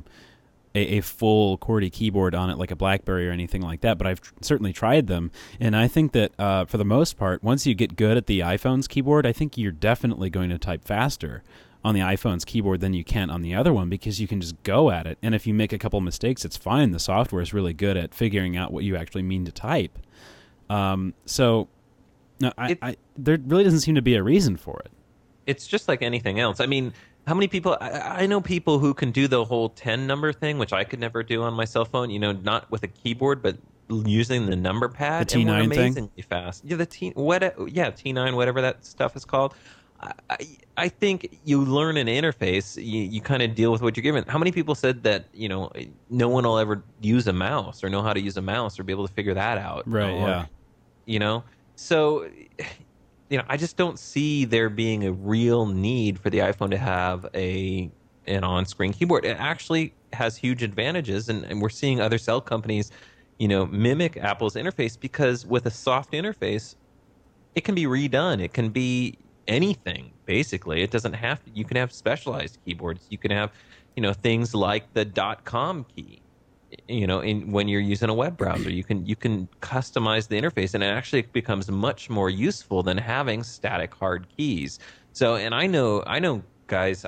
a full QWERTY keyboard on it like a BlackBerry or anything like that, but I've certainly tried them, and I think that for the most part, once you get good at the iPhone's keyboard, I think you're definitely going to type faster on the iPhone's keyboard than you can on the other one, because you can just go at it, and if you make a couple mistakes, it's fine. The software is really good at figuring out what you actually mean to type. So no, there really doesn't seem to be a reason for it. it's just like anything else. I mean, how many people? I know people who can do the whole 10 number thing, which I could never do on my cell phone. You know, not with a keyboard, but using the number pad. The T9 and we're thing? amazingly fast. Yeah, T9, whatever that stuff is called. I think you learn an interface. You kind of deal with what you're given. How many people said that, you know, no one will ever use a mouse or know how to use a mouse or be able to figure that out? Right. Or, Yeah. You know, so, you know, I just don't see there being a real need for the iPhone to have an on-screen keyboard. It actually has huge advantages, and we're seeing other cell companies, you know, mimic Apple's interface, because with a soft interface, it can be redone. It can be anything, basically. It doesn't have to. You can have specialized keyboards. You can have, you know, things like the .com key. You know, when you're using a web browser, you can customize the interface, and it actually becomes much more useful than having static hard keys. So, and I know guys.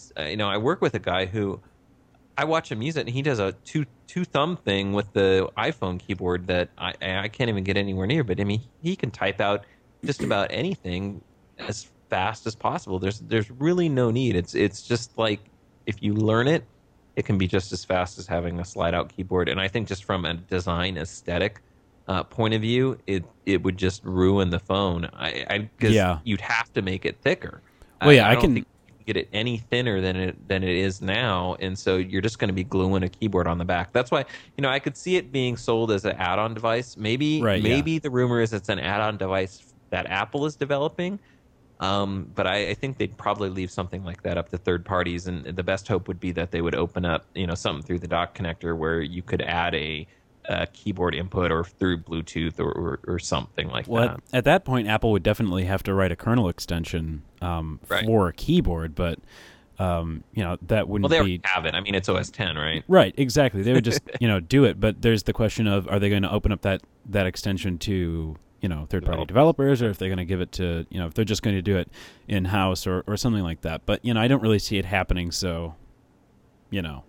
I work with a guy who I watch him use it, and he does a two thumb thing with the iPhone keyboard that I can't even get anywhere near. But I mean, he can type out just about anything as fast as possible. There's really no need. It's just like, if you learn it, it can be just as fast as having a slide-out keyboard. And I think just from a design aesthetic point of view, it would just ruin the phone. Because you'd have to make it thicker. Well, yeah, I don't think you can get it any thinner than it is now, and so you're just going to be gluing a keyboard on the back. That's why, you know, I could see it being sold as an add-on device. Maybe the rumor is it's an add-on device that Apple is developing. But I think they'd probably leave something like that up to third parties, and the best hope would be that they would open up, you know, something through the dock connector where you could add a keyboard input, or through Bluetooth or something like that. At that point, Apple would definitely have to write a kernel extension for a keyboard, but you know, that wouldn't be. Well, they already have it. I mean, it's OS 10, right? Right, exactly. They would just you know, do it. But there's the question of, are they going to open up that extension to, you know, third-party developers, or if they're going to give it to, you know, if they're just going to do it in-house or something like that. But, you know, I don't really see it happening, so, you know,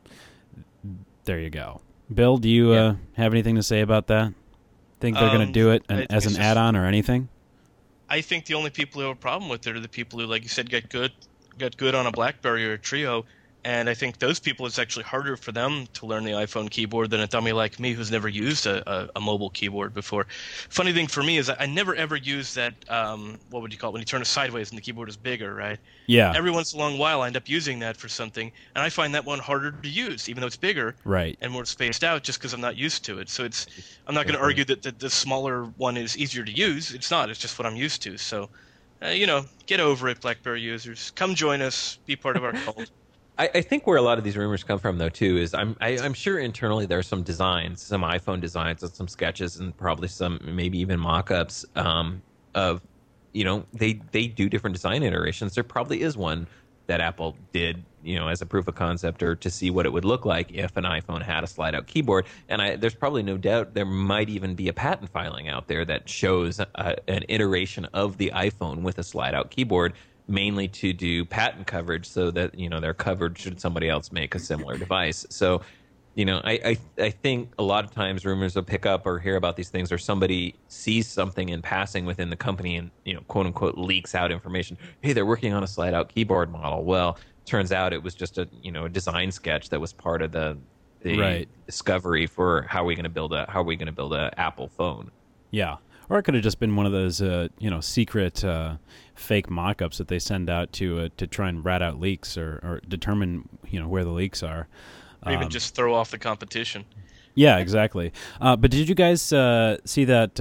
there you go. Bill, do you have anything to say about that? Think they're going to do it as an add-on or anything? I think the only people who have a problem with it are the people who, like you said, get good on a BlackBerry or a Treo. And I think those people, it's actually harder for them to learn the iPhone keyboard than a dummy like me who's never used a mobile keyboard before. Funny thing for me is I never ever use that, what would you call it, when you turn it sideways and the keyboard is bigger, right? Yeah. Every once in a long while I end up using that for something, and I find that one harder to use, even though it's bigger and more spaced out, just because I'm not used to it. So I'm not going to argue that the smaller one is easier to use. It's not. It's just what I'm used to. So, you know, get over it, BlackBerry users. Come join us. Be part of our cult. I think where a lot of these rumors come from, though, too, is I'm sure internally there are some designs, some iPhone designs, and some sketches, and probably some maybe even mock-ups of, you know, they do different design iterations. There probably is one that Apple did, you know, as a proof of concept, or to see what it would look like if an iPhone had a slide-out keyboard. And there's probably no doubt there might even be a patent filing out there that shows an iteration of the iPhone with a slide-out keyboard, mainly to do patent coverage, so that, you know, they're covered should somebody else make a similar device. So, you know, I think a lot of times rumors will pick up or hear about these things, or somebody sees something in passing within the company and, you know, quote unquote, leaks out information. Hey, they're working on a slide out keyboard model. Well, turns out it was just a design sketch that was part of the discovery for how are we going to build a Apple phone. Yeah. Or it could have just been one of those, secret fake mock-ups that they send out to try and rat out leaks or determine, you know, where the leaks are. Or even just throw off the competition. Yeah, exactly. But did you guys see that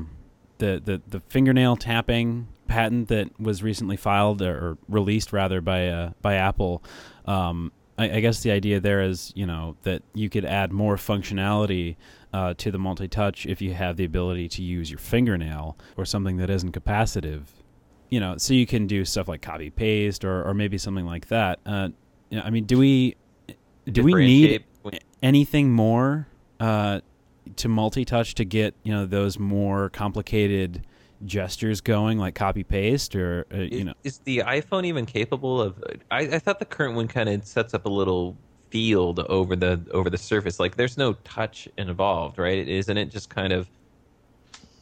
the fingernail tapping patent that was recently filed or released rather by Apple? I guess the idea there is, you know, that you could add more functionality to the multi-touch if you have the ability to use your fingernail or something that isn't capacitive. You know, so you can do stuff like copy paste or maybe something like that. You know, I mean, do we need anything more to multi-touch to get, you know, those more complicated gestures going, like copy paste, or you know? Is the iPhone even capable of? I thought the current one kind of sets up a little field over the surface. Like, there's no touch involved, right? Isn't it just kind of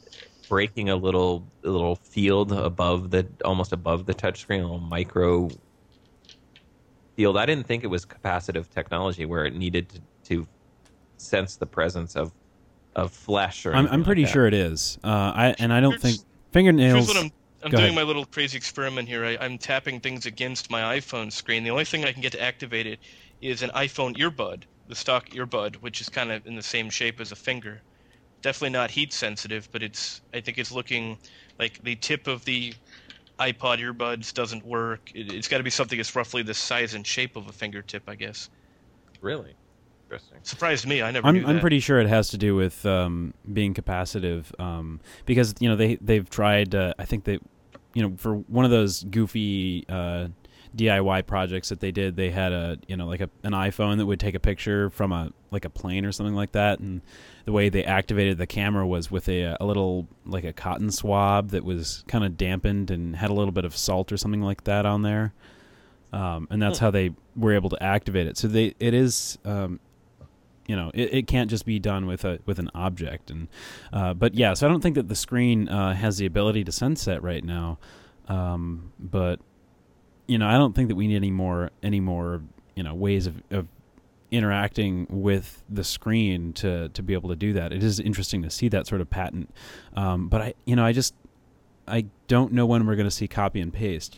breaking a little field almost above the touchscreen, a little micro field. I didn't think it was capacitive technology where it needed to sense the presence of flesh or I'm pretty sure it is. I don't think fingernails. Here's what I'm doing my little crazy experiment here. I'm tapping things against my iPhone screen. The only thing I can get to activate it is an iPhone earbud, the stock earbud, which is kind of in the same shape as a finger. Definitely not heat sensitive, but I think it's looking like the tip of the iPod earbuds doesn't work. It's got to be something that's roughly the size and shape of a fingertip, I guess. Really interesting. Surprised me. I never knew that. I'm pretty sure it has to do with being capacitive, because they've tried. I think they, for one of those goofy DIY projects that they did, they had an iPhone that would take a picture from a plane or something like that, and the way they activated the camera was with a little like a cotton swab that was kind of dampened and had a little bit of salt or something like that on there, and that's how they were able to activate it. So it is. It can't just be done with an object, and but yeah. So I don't think that the screen has the ability to sense that right now, but I don't think that we need any more ways of interacting with the screen to be able to do that. It is interesting to see that sort of patent, but I don't know when we're going to see copy and paste.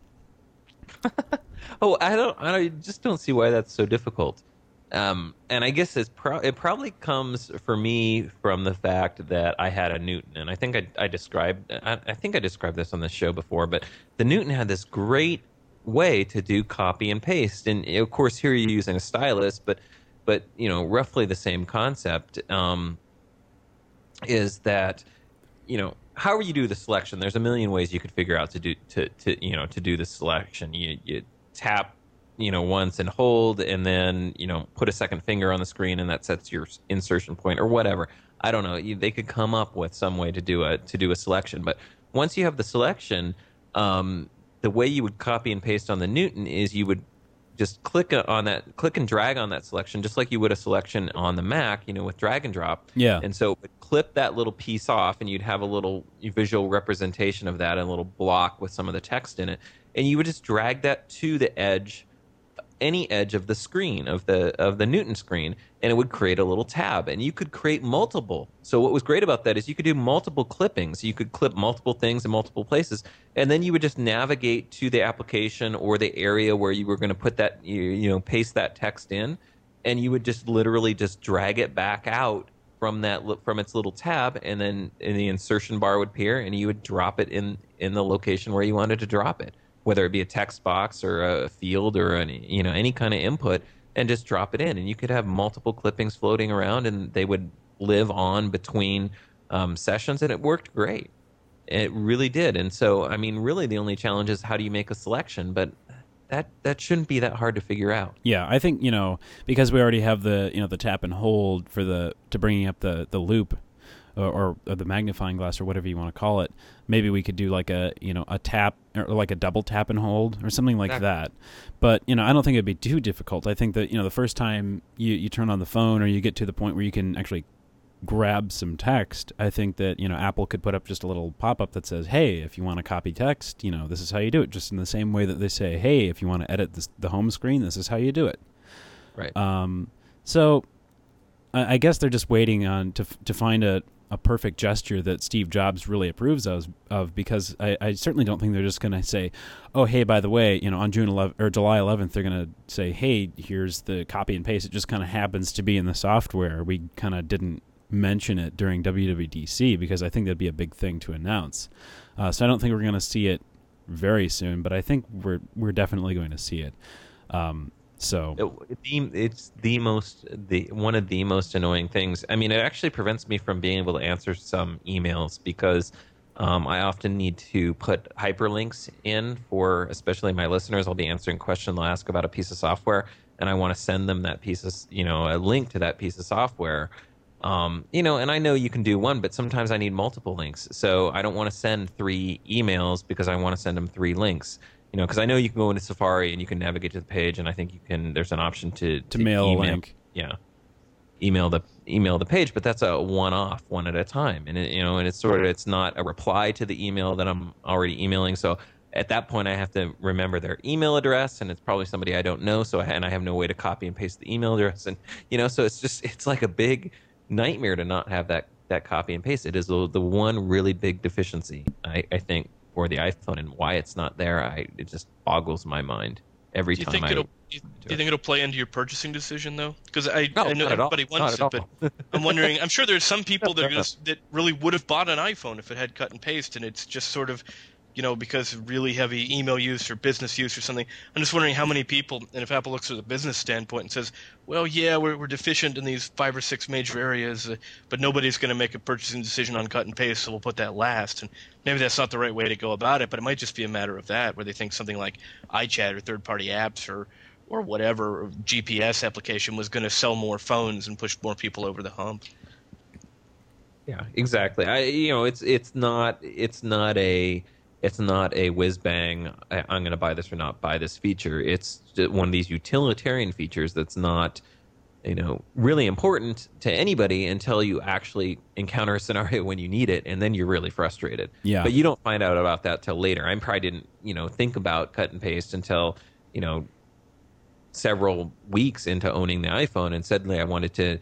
Oh, I just don't see why that's so difficult. And I guess it probably comes for me from the fact that I had a Newton, and I think I described this on the show before, but the Newton had this great way to do copy and paste, and of course here you're using a stylus, but roughly the same concept is that however you do the selection, there's a million ways you could figure out to do the selection. You tap once and hold, and then put a second finger on the screen, and that sets your insertion point or whatever. I don't know. They could come up with some way to do a selection, but once you have the selection, the way you would copy and paste on the Newton is you would just click and drag on that selection, just like you would a selection on the Mac, with drag and drop. Yeah. And so it would clip that little piece off, and you'd have a little visual representation of that, a little block with some of the text in it, and you would just drag that to the edge, any edge of the screen of the Newton screen, and it would create a little tab, and you could create multiple. So what was great about that is you could do multiple clippings. You could clip multiple things in multiple places, and then you would just navigate to the application or the area where you were going to put that, paste that text in, and you would just literally just drag it back out from its little tab, and then the insertion bar would appear, and you would drop it in the location where you wanted to drop it, whether it be a text box or a field or any kind of input, and just drop it in. And you could have multiple clippings floating around, and they would live on between sessions, and it worked great. It really did. And so, I mean, really the only challenge is how do you make a selection, but that shouldn't be that hard to figure out. Yeah, I think, because we already have the tap and hold to bringing up the loop, or the magnifying glass, or whatever you want to call it. Maybe we could do like a tap, or like a double tap and hold or something like that. But I don't think it'd be too difficult. I think that the first time you turn on the phone, or you get to the point where you can actually grab some text, I think that Apple could put up just a little pop-up that says, hey, if you want to copy text, this is how you do it, just in the same way that they say, hey, if you want to edit the home screen, this is how you do it. Right. So I guess they're just waiting on to find a perfect gesture that Steve Jobs really approves of, because I certainly don't think they're just going to say, oh, hey, by the way, on June 11th or July 11th, they're going to say, hey, here's the copy and paste. It just kind of happens to be in the software. We kind of didn't mention it during WWDC, because I think that'd be a big thing to announce. So I don't think we're going to see it very soon, but I think we're definitely going to see it. So it's one of the most annoying things. I mean, it actually prevents me from being able to answer some emails, because I often need to put hyperlinks in for, especially my listeners. I'll be answering questions they'll ask about a piece of software, and I want to send them that piece of, a link to that piece of software. And I know you can do one, but sometimes I need multiple links. So I don't want to send 3 emails because I want to send them 3 links. Because I know you can go into Safari and you can navigate to the page, and I think there's an option to mail a link. Yeah. email the page, but that's a one-off, one at a time, and it's not a reply to the email that I'm already emailing. So at that point, I have to remember their email address, and it's probably somebody I don't know. So I have no way to copy and paste the email address, and so it's like a big nightmare to not have that copy and paste. It is the one really big deficiency, I think, for the iPhone, and why it's not there. It just boggles my mind every time. Do you think it'll play into your purchasing decision, though? Because I No, know not at all. everybody wants Not it, at but all. I'm wondering. I'm sure there's some people that really would have bought an iPhone if it had cut and paste, and it's just sort of, because of really heavy email use or business use or something. I'm just wondering how many people, and if Apple looks at the business standpoint and says, well, yeah, we're deficient in these 5 or 6 major areas, but nobody's going to make a purchasing decision on cut and paste, so we'll put that last. And maybe that's not the right way to go about it, but it might just be a matter of that, where they think something like iChat or third-party apps or whatever GPS application was going to sell more phones and push more people over the hump. Yeah, exactly. It's not a whiz bang. I'm going to buy this or not buy this feature. It's one of these utilitarian features that's not, really important to anybody until you actually encounter a scenario when you need it, and then you're really frustrated. Yeah. But you don't find out about that till later. I probably didn't, think about cut and paste until, several weeks into owning the iPhone, and suddenly I wanted to,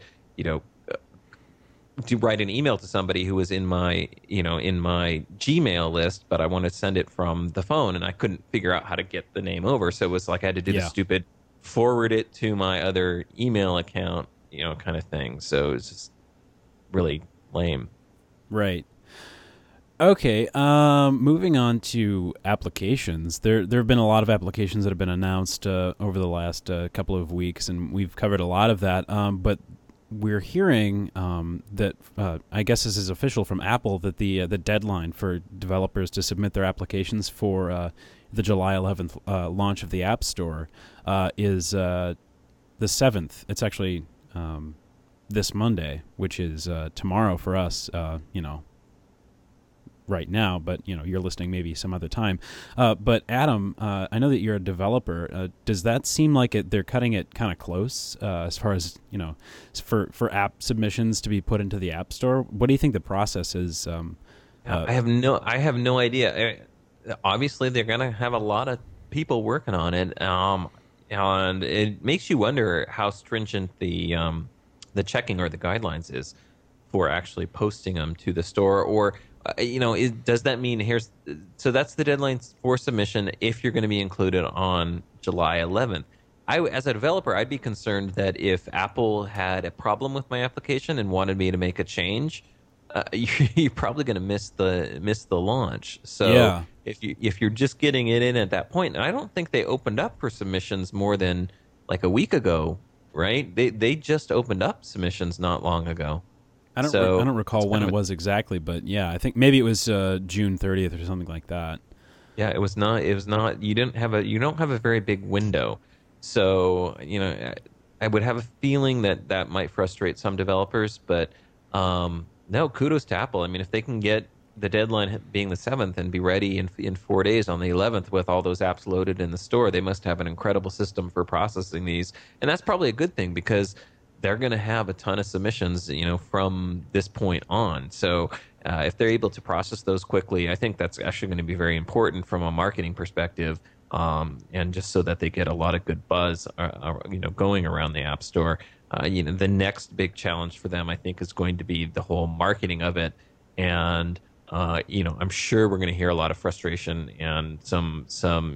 to write an email to somebody who was in my Gmail list, but I wanted to send it from the phone, and I couldn't figure out how to get the name over. So it was like I had to do the stupid forward it to my other email account, kind of thing. So it's just really lame. Right. Okay, moving on to applications. There have been a lot of applications that have been announced over the last couple of weeks, and we've covered a lot of that. But we're hearing that I guess this is official from Apple, that the deadline for developers to submit their applications for the July 11th launch of the App Store is the 7th. It's actually this Monday, which is tomorrow for us. Right now, but you're listening maybe some other time. But Adam, I know that you're a developer. Does that seem like they're cutting it kind of close as far as for app submissions to be put into the App Store? What do you think the process is? I have no idea. Obviously, they're going to have a lot of people working on it, and it makes you wonder how stringent the checking or the guidelines is for actually posting them to the store, or does that mean so that's the deadline for submission if you're going to be included on July 11th. As a developer, I'd be concerned that if Apple had a problem with my application and wanted me to make a change, you're probably going to miss the launch. So if you're just getting it in at that point, and I don't think they opened up for submissions more than like a week ago, right? They just opened up submissions not long ago. I don't recall when it was exactly, but yeah, I think maybe it was June 30th or something like that. Yeah, it was not. You don't have a very big window, so I would have a feeling that might frustrate some developers. But no, kudos to Apple. I mean, if they can get the deadline being the 7th and be ready in 4 days on the 11th with all those apps loaded in the store, they must have an incredible system for processing these, and that's probably a good thing because they're going to have a ton of submissions, from this point on. So if they're able to process those quickly, I think that's actually going to be very important from a marketing perspective, and just so that they get a lot of good buzz, going around the App Store. The next big challenge for them, I think, is going to be the whole marketing of it. And, I'm sure we're going to hear a lot of frustration and some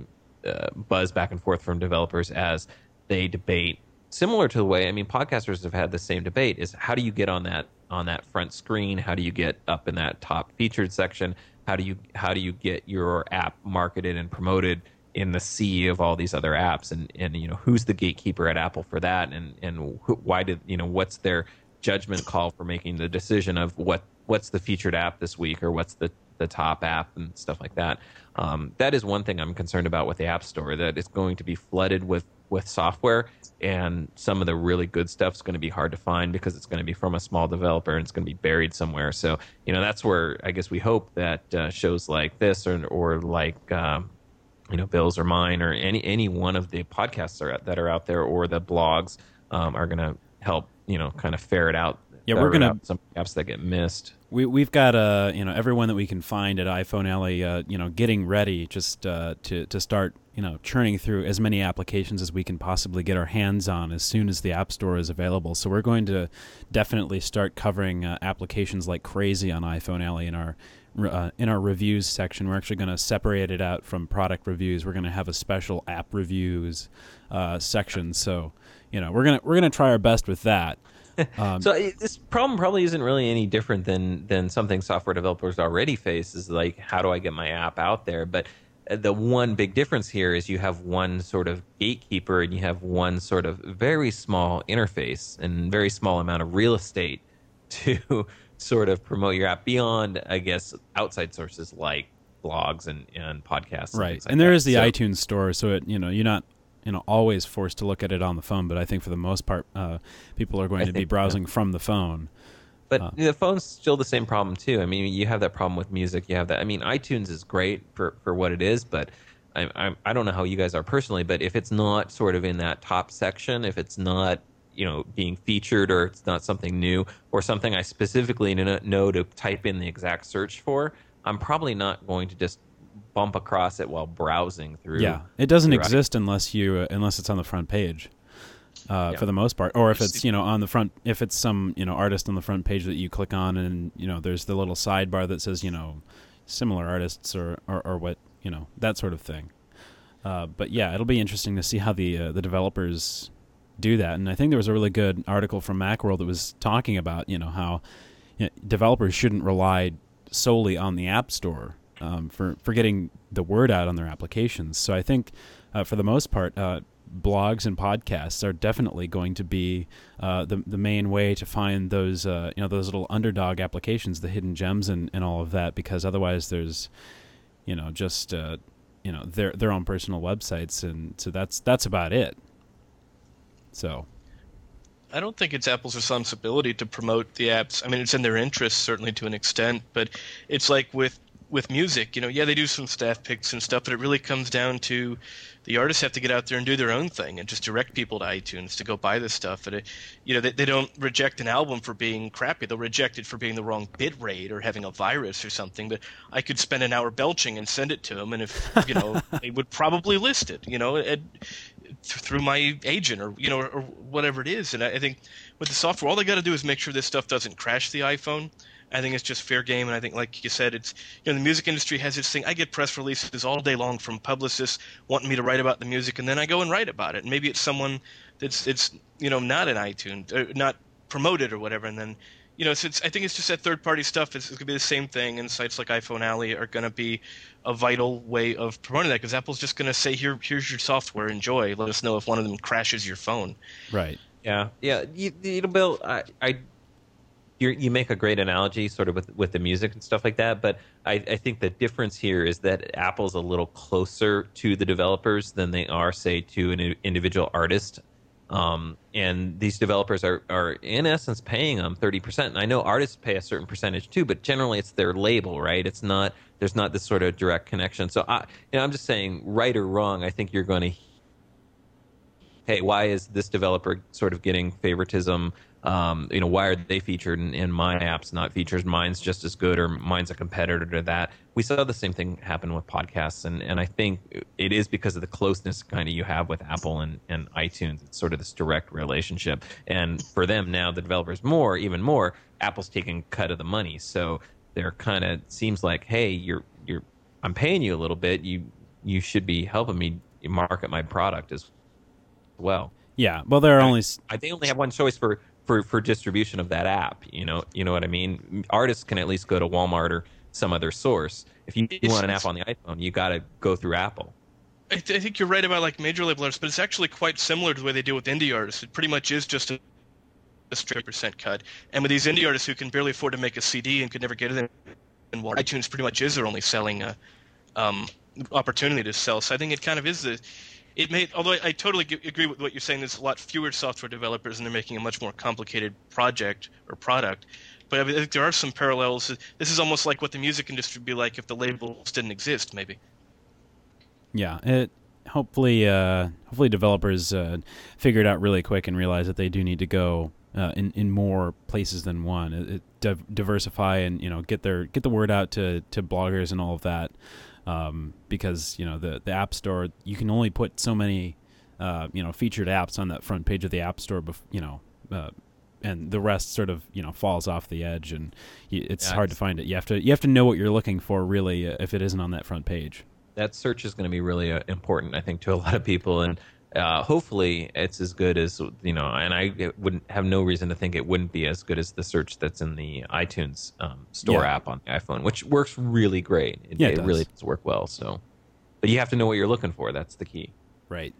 buzz back and forth from developers as they debate. Similar to the way, podcasters have had the same debate, is how do you get on that front screen? How do you get up in that top featured section? How do you get your app marketed and promoted in the sea of all these other apps? And who's the gatekeeper at Apple for that? And why what's their judgment call for making the decision of what's the featured app this week, or what's the top app and stuff like that? That is one thing I'm concerned about with the App Store, that it's going to be flooded with software, and some of the really good stuff is going to be hard to find because it's going to be from a small developer and it's going to be buried somewhere. So that's where I guess we hope that shows like this or like Bill's or mine or any one of the podcasts that are out there, or the blogs, are going to help kind of ferret out. Yeah, we're gonna some apps that get missed. We've got everyone that we can find at iPhone Alley getting ready just to start churning through as many applications as we can possibly get our hands on as soon as the App Store is available. So we're going to definitely start covering applications like crazy on iPhone Alley in our reviews section. We're actually going to separate it out from product reviews. We're going to have a special app reviews section. So we're gonna try our best with that. So this problem probably isn't really any different than something software developers already face, is like, how do I get my app out there? But the one big difference here is you have one sort of gatekeeper and you have one sort of very small interface and very small amount of real estate to sort of promote your app beyond, I guess, outside sources like blogs and podcasts. Right. And there is the iTunes store, so you're not always forced to look at it on the phone, but I think for the most part, people are going to be browsing from the phone. But the phone's still the same problem too. I mean, you have that problem with music. You have that. I mean, iTunes is great for what it is, but I don't know how you guys are personally, but if it's not sort of in that top section, if it's not being featured, or it's not something new or something I specifically know to type in the exact search for, I'm probably not going to just bump across it while browsing through. Yeah, it doesn't exist unless it's on the front page. For the most part, or if it's on the front, if it's some artist on the front page that you click on, and there's the little sidebar that says similar artists or what that sort of thing. But yeah, it'll be interesting to see how the developers do that. And I think there was a really good article from Macworld that was talking about how developers shouldn't rely solely on the App Store for getting the word out on their applications. So I think for the most part, blogs and podcasts are definitely going to be the main way to find those those little underdog applications, the hidden gems and all of that, because otherwise there's just their own personal websites, and so that's about it. So I don't think it's Apple's responsibility to promote the apps. I mean, it's in their interest, certainly to an extent, but it's like with music, they do some staff picks and stuff, but it really comes down to the artists have to get out there and do their own thing and just direct people to iTunes to go buy this stuff. And they don't reject an album for being crappy; they'll reject it for being the wrong bit rate or having a virus or something. But I could spend an hour belching and send it to them, and if they would probably list it, through my agent or or whatever it is. And I think with the software, all they got to do is make sure this stuff doesn't crash the iPhone. I think it's just fair game, and I think, like you said, it's the music industry has its thing. I get press releases all day long from publicists wanting me to write about the music, and then I go and write about it. And maybe it's someone that's not in iTunes, or not promoted or whatever, and then I think it's just that third party stuff. It's going to be the same thing, and sites like iPhone Alley are going to be a vital way of promoting that, because Apple's just going to say, here's your software, enjoy. Let us know if one of them crashes your phone. Right. Yeah. Bill, you make a great analogy sort of with the music and stuff like that, but I think the difference here is that Apple's a little closer to the developers than they are, say, to an individual artist. And these developers are in essence paying them 30%. And I know artists pay a certain percentage too, but generally it's their label, right? There's not this sort of direct connection. So I'm just saying, right or wrong, I think you're going to, hey, why is this developer sort of getting favoritism? Why are they featured in my apps, not featured? Mine's just as good, or mine's a competitor to that. We saw the same thing happen with podcasts, and I think it is because of the closeness kind of you have with Apple and iTunes. It's sort of this direct relationship, and for them now, the developers even more, Apple's taking a cut of the money, so they're kind of seems like, hey, I'm paying you a little bit, you should be helping me market my product as well. Yeah, well, there are they only have one choice for distribution of that app. You know what I mean? Artists can at least go to Walmart or some other source. If you want an app on the iPhone, you got to go through Apple. I think you're right about like major label artists, but it's actually quite similar to the way they deal with indie artists. It pretty much is just a straight percent cut. And with these indie artists who can barely afford to make a CD and could never get it in Walmart, iTunes pretty much is their only selling opportunity to sell. So I think it kind of is although I totally agree with what you're saying, there's a lot fewer software developers and they're making a much more complicated project or product. But I think there are some parallels. This is almost like what the music industry would be like if the labels didn't exist, maybe. Yeah, hopefully developers figure it out really quick and realize that they do need to go in more places than one. Diversify and get the word out to bloggers and all of that, because the App Store, you can only put so many featured apps on that front page of the App Store, and the rest sort of falls off the edge, and it's hard to find it. You have to know what you're looking for, really, if it isn't on that front page. That search is going to be really important, I think, to a lot of people, and hopefully it's as good as and I wouldn't have no reason to think it wouldn't be as good as the search that's in the iTunes store app on the iPhone, which works really great. It really does work well. So, but you have to know what you're looking for. That's the key. Right.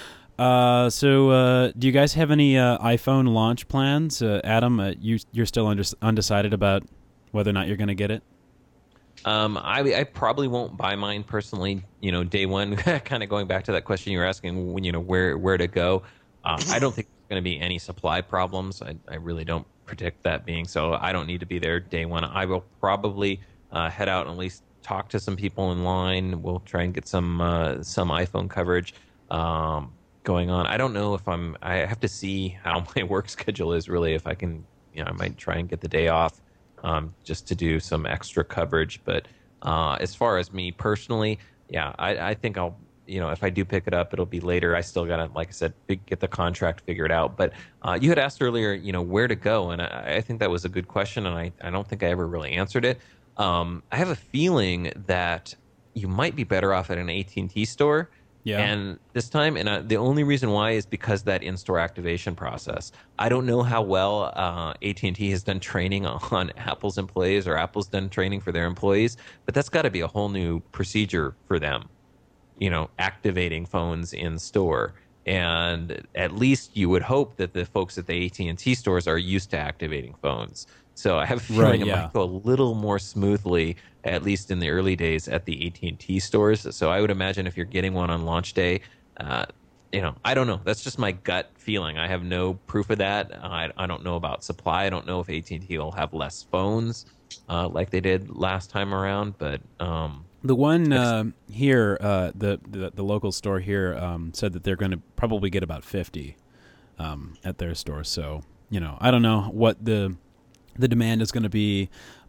So do you guys have any iPhone launch plans? Adam, you're still undecided about whether or not you're going to get it? I probably won't buy mine personally, day one, kind of going back to that question you were asking, where to go. I don't think there's going to be any supply problems. I really don't predict that being so. I don't need to be there day one. I will probably head out and at least talk to some people in line. We'll try and get some iPhone coverage going on. I don't know if I have to see how my work schedule is really, if I can, I might try and get the day off. Just to do some extra coverage. But as far as me personally, I think I'll, if I do pick it up, it'll be later. I still got to, like I said, get the contract figured out. But you had asked earlier, where to go. And I think that was a good question. And I don't think I ever really answered it. I have a feeling that you might be better off at an AT&T store. Yeah. And this time, and the only reason why is because that in-store activation process. I don't know how well AT&T has done training on Apple's employees, or Apple's done training for their employees, but that's got to be a whole new procedure for them, activating phones in store. And at least you would hope that the folks at the AT&T stores are used to activating phones. So I have a feeling it might go a little more smoothly, at least in the early days, at the AT&T stores. So I would imagine if you're getting one on launch day, I don't know. That's just my gut feeling. I have no proof of that. I don't know about supply. I don't know if AT&T will have less phones like they did last time around. But the one here, the local store here, said that they're going to probably get about 50 at their store. So I don't know what the demand is going to be,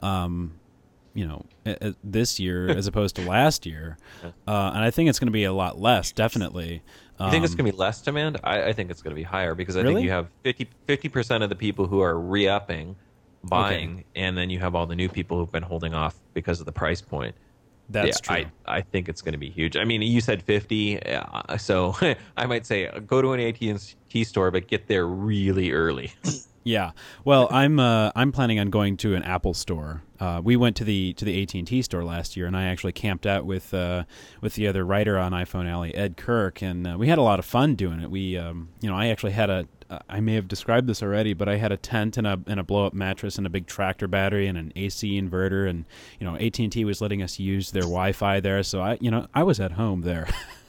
this year as opposed to last year. And I think it's going to be a lot less, definitely. You think it's going to be less demand? I think it's going to be higher, because I think you have 50% of the people who are re-upping, buying, and then you have all the new people who've been holding off because of the price point. That's true. I think it's going to be huge. I mean, you said 50, so I might say go to an AT&T store, but get there really early. Yeah, well, I'm planning on going to an Apple store. We went to the AT&T store last year, and I actually camped out with the other writer on iPhone Alley, Ed Kirk, and we had a lot of fun doing it. We, I actually had I may have described this already, but I had a tent and a blow up mattress and a big tractor battery and an AC inverter, and AT&T was letting us use their Wi-Fi there, so I was at home there.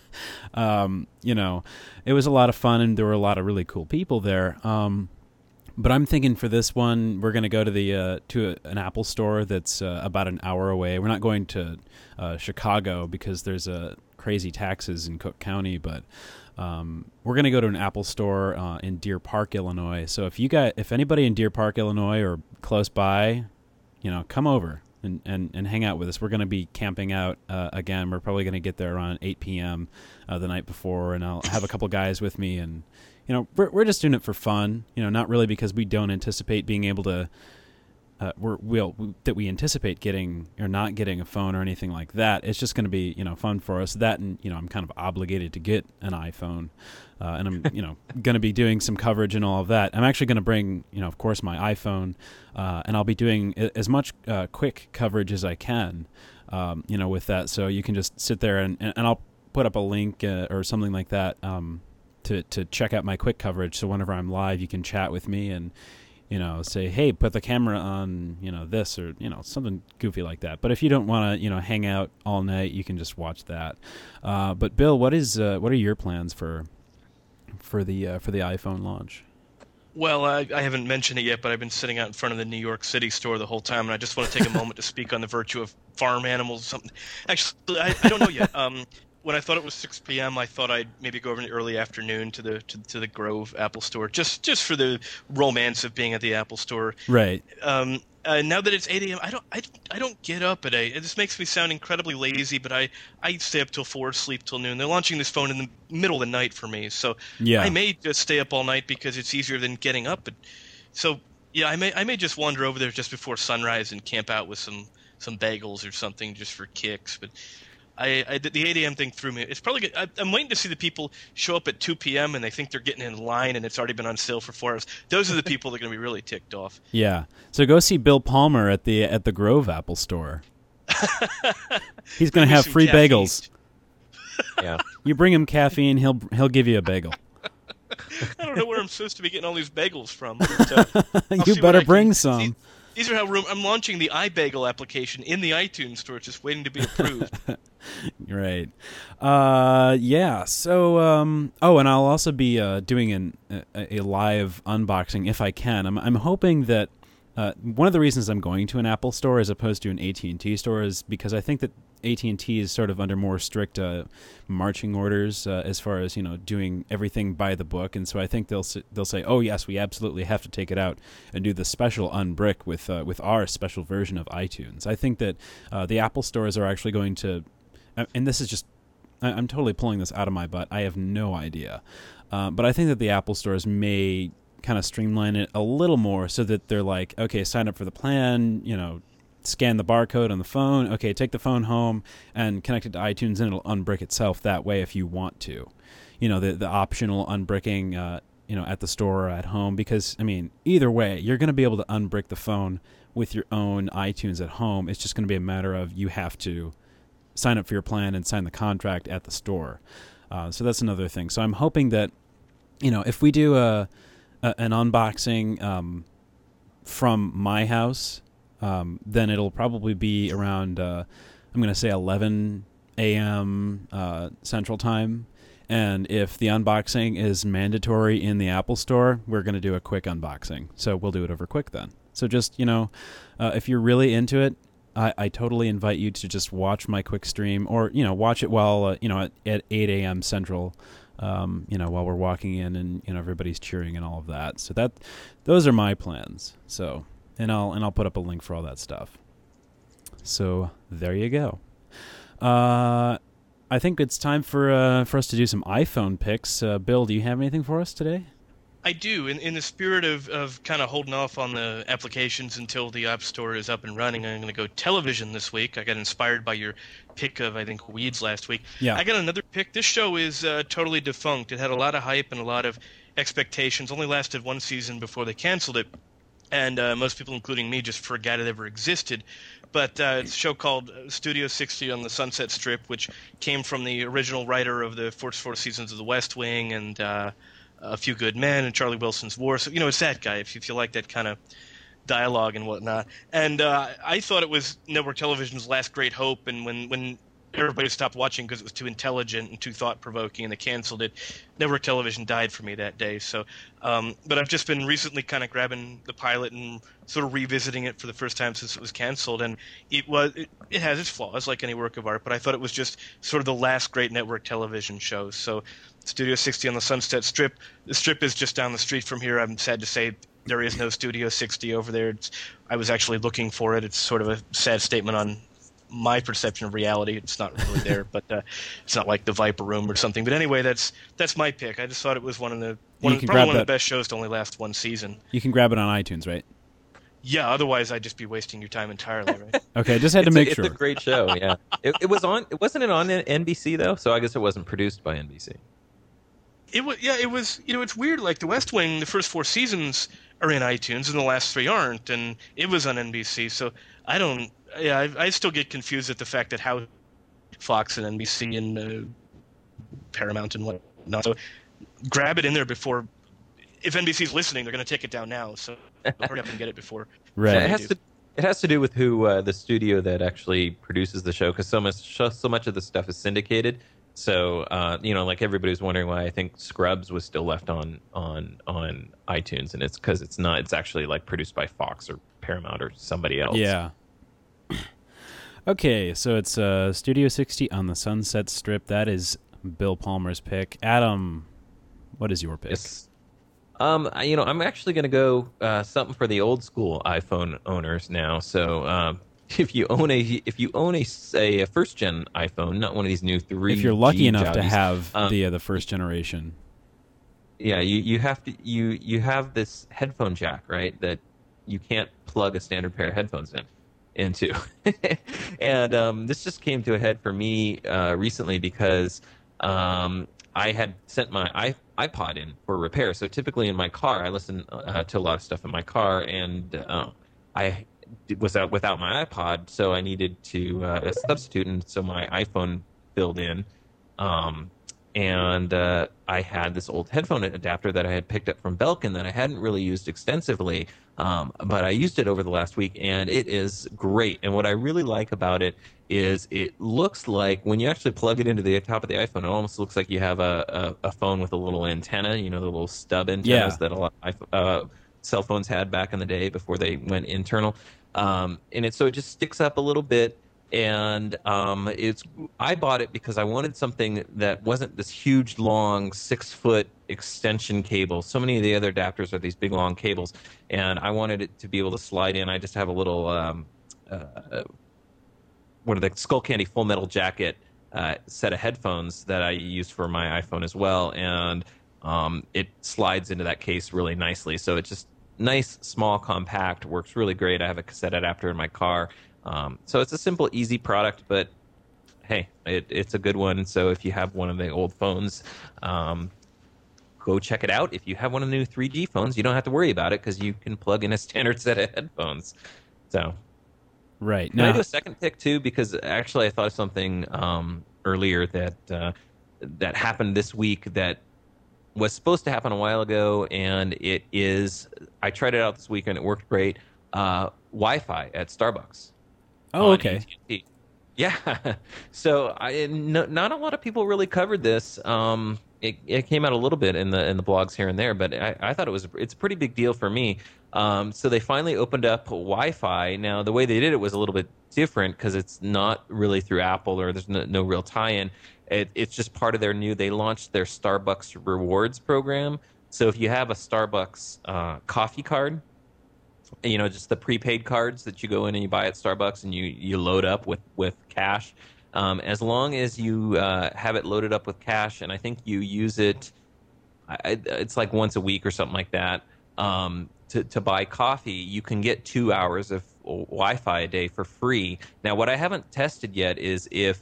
It was a lot of fun, and there were a lot of really cool people there. But I'm thinking for this one, we're going to go to an Apple store that's about an hour away. We're not going to Chicago because there's crazy taxes in Cook County, but we're going to go to an Apple store in Deer Park, Illinois. So if anybody in Deer Park, Illinois, or close by, come over and hang out with us. We're going to be camping out again. We're probably going to get there around 8 p.m. The night before, and I'll have a couple guys with me, and we're just doing it for fun, not really because we don't anticipate being able to, that we anticipate getting or not getting a phone or anything like that. It's just going to be, fun for us. That, and, I'm kind of obligated to get an iPhone, and I'm, going to be doing some coverage and all of that. I'm actually going to bring, of course, my iPhone, and I'll be doing as much quick coverage as I can, with that. So you can just sit there and I'll put up a link or something like that, to check out my quick coverage, so whenever I'm live, you can chat with me and, say, hey, put the camera on, this, or, something goofy like that. But if you don't want to, hang out all night, you can just watch that. But Bill, what are your plans for the iPhone launch? Well, I haven't mentioned it yet, but I've been sitting out in front of the New York City store the whole time, and I just want to take a moment to speak on the virtue of farm animals or something. Actually, I don't know yet. when I thought it was 6 p.m., I thought I'd maybe go over in the early afternoon to the Grove Apple Store, just for the romance of being at the Apple Store. Right. Now that it's 8 a.m., I don't get up at 8. This makes me sound incredibly lazy, but I stay up till 4, sleep till noon. They're launching this phone in the middle of the night for me, so yeah. I may just stay up all night because it's easier than getting up. So yeah, I may just wander over there just before sunrise and camp out with some bagels or something just for kicks. But the 8 a.m. thing threw me. It's probably good. I'm waiting to see the people show up at 2 p.m. and they think they're getting in line and it's already been on sale for 4 hours. Those are the people that are going to be really ticked off. Yeah. So go see Bill Palmer at the Grove Apple Store. He's going to have free caffeine. Bagels. Yeah. You bring him caffeine, he'll give you a bagel. I don't know where I'm supposed to be getting all these bagels from. But, You better bring some. These are how I'm launching the iBagel application in the iTunes store, just waiting to be approved. Right. Yeah. So, and I'll also be doing a live unboxing if I can. I'm hoping that one of the reasons I'm going to an Apple store as opposed to an AT&T store is because I think that AT&T is sort of under more strict marching orders as far as doing everything by the book, and so I think they'll say, oh yes, we absolutely have to take it out and do the special unbrick with our special version of iTunes. I think that the Apple stores are actually going to, and this is just, I'm totally pulling this out of my butt. I have no idea, but I think that the Apple stores may kind of streamline it a little more so that they're like, okay, sign up for the plan, scan the barcode on the phone. Okay, take the phone home and connect it to iTunes, and it'll unbrick itself that way if you want to. The optional unbricking, at the store or at home. Because, either way, you're going to be able to unbrick the phone with your own iTunes at home. It's just going to be a matter of you have to sign up for your plan and sign the contract at the store. So that's another thing. So I'm hoping that, if we do an unboxing from my house, then it'll probably be around, I'm going to say 11 a.m. Central Time. And if the unboxing is mandatory in the Apple Store, we're going to do a quick unboxing. So we'll do it over quick then. So just, if you're really into it, I totally invite you to just watch my quick stream or, watch it while, at 8 a.m. Central, while we're walking in and, everybody's cheering and all of that. So those are my plans. So... And I'll put up a link for all that stuff. So there you go. I think it's time for us to do some iPhone picks. Bill, do you have anything for us today? I do. In the spirit of kind of holding off on the applications until the App Store is up and running, I'm going to go television this week. I got inspired by your pick of, I think, Weeds last week. Yeah. I got another pick. This show is totally defunct. It had a lot of hype and a lot of expectations. Only lasted one season before they canceled it. And most people, including me, just forgot it ever existed. But it's a show called Studio 60 on the Sunset Strip, which came from the original writer of the first 4 seasons of The West Wing and A Few Good Men and Charlie Wilson's War. So, it's that guy, if you like that kind of dialogue and whatnot. And I thought it was network television's last great hope. And when everybody stopped watching because it was too intelligent and too thought-provoking, and they canceled it, network television died for me that day. So, but I've just been recently kind of grabbing the pilot and sort of revisiting it for the first time since it was canceled, and it has its flaws like any work of art, but I thought it was just sort of the last great network television show. So Studio 60 on the Sunset Strip. The Strip is just down the street from here. I'm sad to say there is no Studio 60 over there. I was actually looking for it. It's sort of a sad statement on my perception of reality. It's not really there, but it's not like the Viper Room or something. But anyway, that's my pick. I just thought it was probably one of the best shows to only last one season. You can grab it on iTunes, right? Yeah, otherwise I'd just be wasting your time entirely, right? Okay, just had to make sure. It's a great show, yeah. It wasn't it on NBC though? So I guess it wasn't produced by NBC. It was. It's weird. Like The West Wing, the first 4 seasons are in iTunes, and the last 3 aren't, and it was on NBC. So I don't. Yeah, I still get confused at the fact that how Fox and NBC and Paramount and whatnot. So grab it in there before. If NBC's listening, they're going to take it down now. So hurry up and get it before. Right. It has to do with who the studio that actually produces the show, because so much of the stuff is syndicated. So like everybody's wondering why I think Scrubs was still left on iTunes, and it's because it's actually like produced by Fox or Paramount or somebody else. Yeah. Okay, so it's Studio 60 on the Sunset Strip. That is Bill Palmer's pick. Adam, what is your pick? Yes. I'm actually going to go something for the old school iPhone owners now. So if you own a first gen iPhone, not one of these new 3G, if you're lucky enough to jobbies, have the first generation, yeah, you have to you have this headphone jack, right? That you can't plug a standard pair of headphones into, and this just came to a head for me recently because I had sent my iPod in for repair. So typically in my car, I listen to a lot of stuff in my car, and I was out without my iPod, so I needed to substitute, and so my iPhone filled in. And I had this old headphone adapter that I had picked up from Belkin that I hadn't really used extensively, but I used it over the last week, and it is great. And what I really like about it is it looks like when you actually plug it into the top of the iPhone, it almost looks like you have a phone with a little antenna, the little stub antennas that a lot of cell phones had back in the day before they went internal. And it just sticks up a little bit. And I bought it because I wanted something that wasn't this huge, long 6-foot extension cable. So many of the other adapters are these big, long cables, and I wanted it to be able to slide in. I just have a little, Skullcandy Full Metal Jacket set of headphones that I use for my iPhone as well, and it slides into that case really nicely. So it's just nice, small, compact, works really great. I have a cassette adapter in my car. So it's a simple, easy product, but hey, it's a good one. So if you have one of the old phones, go check it out. If you have one of the new 3G phones, you don't have to worry about it because you can plug in a standard set of headphones. So, right. Can I do a second pick too? Because actually, I thought of something earlier that happened this week that was supposed to happen a while ago, and it is. I tried it out this week and it worked great. Wi-Fi at Starbucks. Oh, okay. AT&T. Yeah. So not a lot of people really covered this. It came out a little bit in the blogs here and there, but I thought it's a pretty big deal for me. So they finally opened up Wi-Fi. Now the way they did it was a little bit different because it's not really through Apple or there's no real tie-in. It's just part of they launched their Starbucks rewards program. So if you have a Starbucks coffee card, just the prepaid cards that you go in and you buy at Starbucks and you load up with cash. As long as you have it loaded up with cash, and I think you use it, it's like once a week or something like that, to buy coffee, you can get 2 hours of Wi-Fi a day for free. Now, what I haven't tested yet is if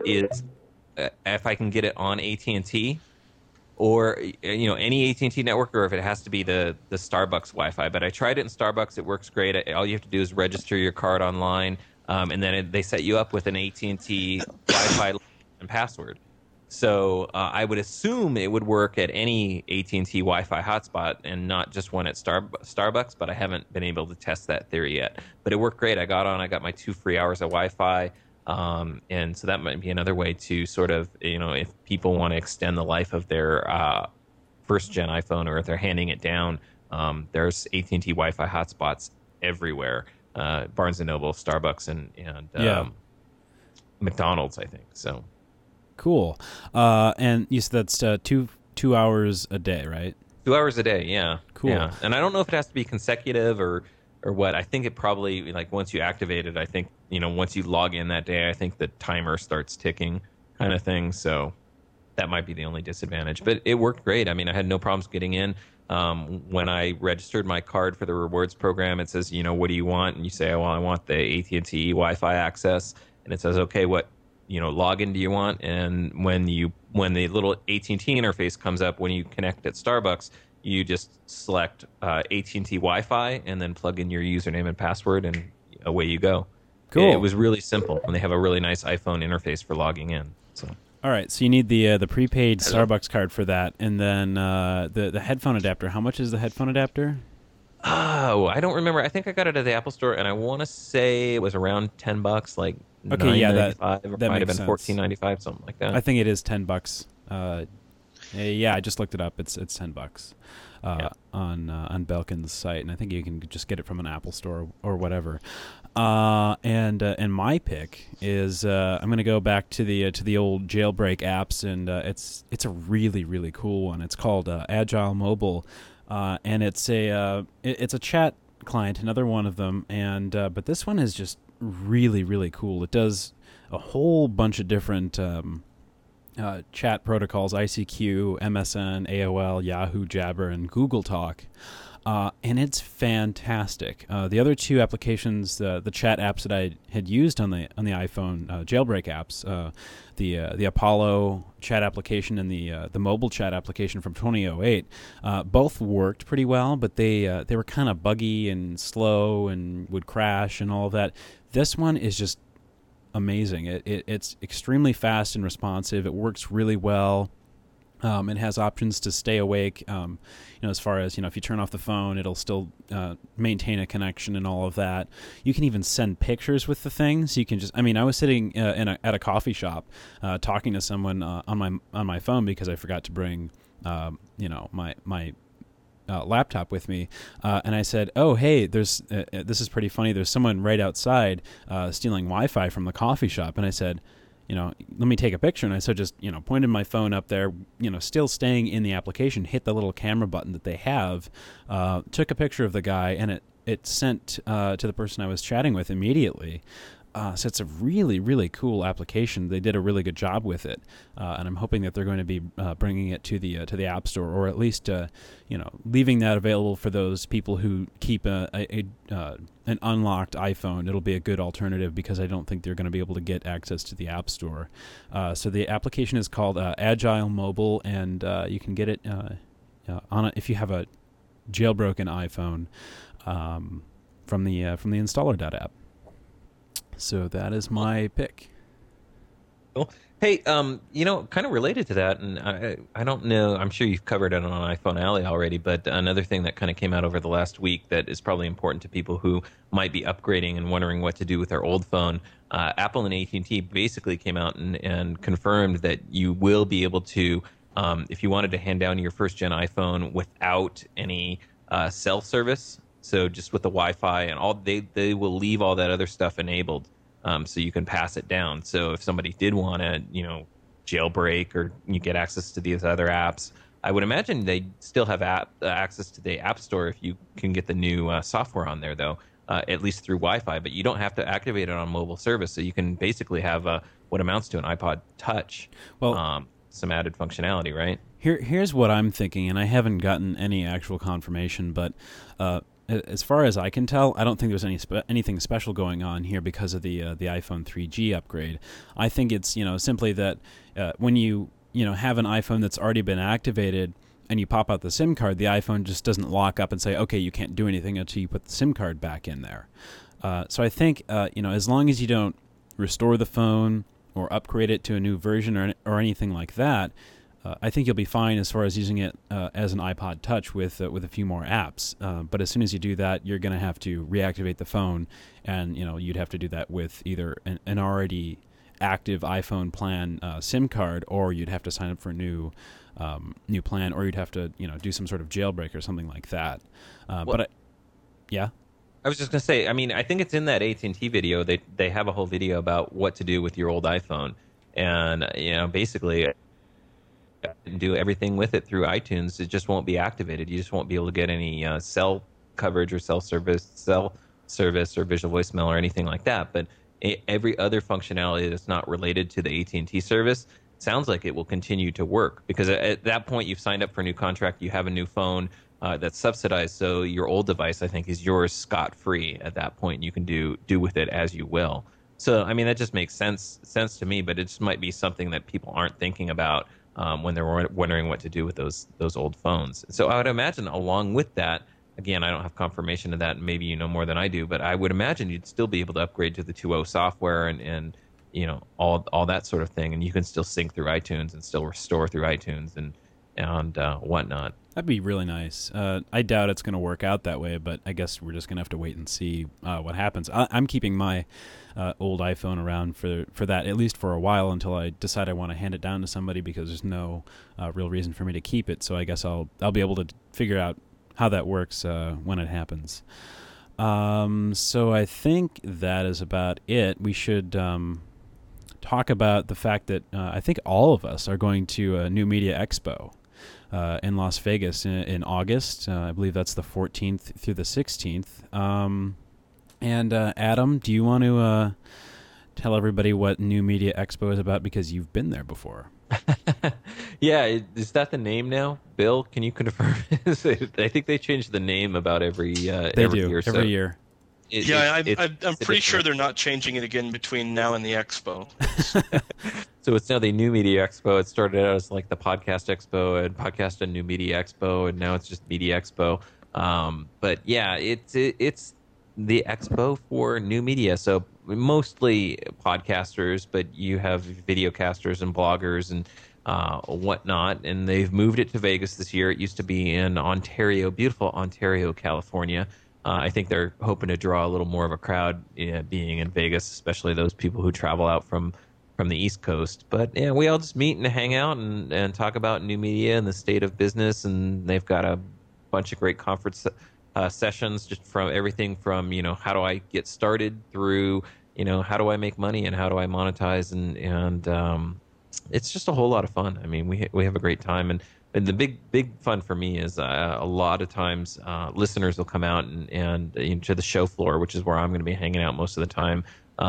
I can get it on AT&T, or any AT&T network, or if it has to be the Starbucks Wi-Fi. But I tried it in Starbucks; it works great. All you have to do is register your card online, and then they set you up with an AT&T Wi-Fi and password. So I would assume it would work at any AT&T Wi-Fi hotspot, and not just one at Starbucks. But I haven't been able to test that theory yet. But it worked great. I got my 2 free hours of Wi-Fi. And so that might be another way to sort of, if people want to extend the life of their first-gen iPhone, or if they're handing it down, there's AT&T Wi-Fi hotspots everywhere. Barnes & Noble, Starbucks, and McDonald's, I think. So cool. And you said that's 2 hours a day, right? 2 hours a day, yeah. Cool. Yeah. And I don't know if it has to be consecutive or what. I think it probably, once you activate it, I think, once you log in that day, I think the timer starts ticking kind of thing. So that might be the only disadvantage. But it worked great. I mean, I had no problems getting in. When I registered my card for the rewards program, it says, what do you want? And you say, well, I want the AT&T Wi-Fi access. And it says, okay, what, login do you want? And when the little AT&T interface comes up, when you connect at Starbucks, you just select AT&T Wi-Fi and then plug in your username and password, and away you go. Cool. It was really simple, and they have a really nice iPhone interface for logging in. So. All right, so you need the prepaid Starbucks card for that, and then the headphone adapter. How much is the headphone adapter? Oh, I don't remember. I think I got it at the Apple Store, and I want to say it was around $10, like okay, yeah, $9.95, or that might have makes been sense. $14.95, something like that. I think it is $10. Yeah, I just looked it up. It's $10 on Belkin's site, and I think you can just get it from an Apple store or whatever. And my pick is I'm going to go back to the old jailbreak apps, and it's a really, really cool one. It's called Agile Mobile, and it's a chat client, another one of them, and but this one is just really, really cool. It does a whole bunch of different chat protocols: ICQ, MSN, AOL, Yahoo, Jabber, and Google Talk. And it's fantastic. The other two applications, the chat apps that I had used on the iPhone jailbreak apps, the Apollo chat application and the mobile chat application from 2008, both worked pretty well, but they were kind of buggy and slow and would crash and all of that. This one is just amazing. It's extremely fast and responsive. It works really well. It has options to stay awake, as far as, if you turn off the phone, it'll still maintain a connection and all of that. You can even send pictures with the things. You can just, I was sitting at a coffee shop talking to someone on my phone because I forgot to bring, my laptop with me, and I said, "Oh, hey, this is pretty funny. There's someone right outside stealing Wi-Fi from the coffee shop." And I said, let me take a picture. And I so just, pointed my phone up there, still staying in the application, hit the little camera button that they have, took a picture of the guy, and it sent to the person I was chatting with immediately. So it's a really, really cool application. They did a really good job with it, and I'm hoping that they're going to be bringing it to the App Store, or at least leaving that available for those people who keep an unlocked iPhone. It'll be a good alternative because I don't think they're going to be able to get access to the App Store. So the application is called Agile Mobile, and you can get it on if you have a jailbroken iPhone from the installer.app. So that is my pick. Cool. Hey, kind of related to that, and I don't know, I'm sure you've covered it on iPhone Alley already, but another thing that kind of came out over the last week that is probably important to people who might be upgrading and wondering what to do with their old phone, Apple and AT&T basically came out and confirmed that you will be able to, if you wanted to hand down your first-gen iPhone without any cell service, so just with the Wi-Fi and all, they will leave all that other stuff enabled, so you can pass it down. So if somebody did want to, jailbreak or you get access to these other apps, I would imagine they still have access to the App Store if you can get the new software on there, though, at least through Wi-Fi. But you don't have to activate it on mobile service, so you can basically have what amounts to an iPod Touch. Well, some added functionality, right? Here's what I'm thinking, and I haven't gotten any actual confirmation, but as far as I can tell, I don't think there's anything special going on here because of the iPhone 3G upgrade. I think it's simply that when you have an iPhone that's already been activated and you pop out the SIM card, the iPhone just doesn't lock up and say, okay, you can't do anything until you put the SIM card back in there. So I think as long as you don't restore the phone or upgrade it to a new version or anything like that, I think you'll be fine as far as using it as an iPod Touch with a few more apps. But as soon as you do that, you're going to have to reactivate the phone, and you'd have to do that with either an already active iPhone plan SIM card, or you'd have to sign up for a new plan, or you'd have to do some sort of jailbreak or something like that. Yeah. I was just going to say, I think it's in that AT&T video. They have a whole video about what to do with your old iPhone, and basically do everything with it through iTunes. It just won't be activated. You just won't be able to get any cell coverage or cell service or visual voicemail or anything like that. But every other functionality that's not related to the AT&T service sounds like it will continue to work, because at that point you've signed up for a new contract, you have a new phone that's subsidized, so your old device, I think, is yours scot-free at that point. You can do with it as you will. So that just makes sense to me, but it just might be something that people aren't thinking about when they're wondering what to do with those old phones. So I would imagine along with that, again, I don't have confirmation of that, and maybe you know more than I do, but I would imagine you'd still be able to upgrade to the 2.0 software and all that sort of thing, and you can still sync through iTunes and still restore through iTunes and whatnot. That'd be really nice. I doubt it's going to work out that way, but I guess we're just going to have to wait and see what happens. I'm keeping my old iPhone around for that, at least for a while, until I decide I want to hand it down to somebody, because there's no real reason for me to keep it. So I guess I'll be able to figure out how that works when it happens. So I think that is about it. We should talk about the fact that I think all of us are going to a New Media Expo in Las Vegas in August. I believe that's the 14th through the 16th. And Adam, do you want to tell everybody what New Media Expo is about, because you've been there before? Yeah, is that the name now? Bill, can you confirm? I think they change the name about every year. Every year. I'm pretty sure they're not changing it again between now and the expo. So it's now the New Media Expo. It started out as like the Podcast Expo and Podcast and New Media Expo, and now it's just Media Expo. But yeah, it's the expo for new media. So mostly podcasters, but you have videocasters and bloggers and whatnot. And they've moved it to Vegas this year. It used to be in Ontario, beautiful Ontario, California. I think they're hoping to draw a little more of a crowd being in Vegas, especially those people who travel out from the East Coast. But yeah, we all just meet and hang out and talk about new media and the state of business. And they've got a bunch of great conference sessions, just from everything from, how do I get started through, how do I make money and how do I monetize, and it's just a whole lot of fun. I mean, we have a great time, and the big fun for me is a lot of times listeners will come out and to the show floor, which is where I'm going to be hanging out most of the time.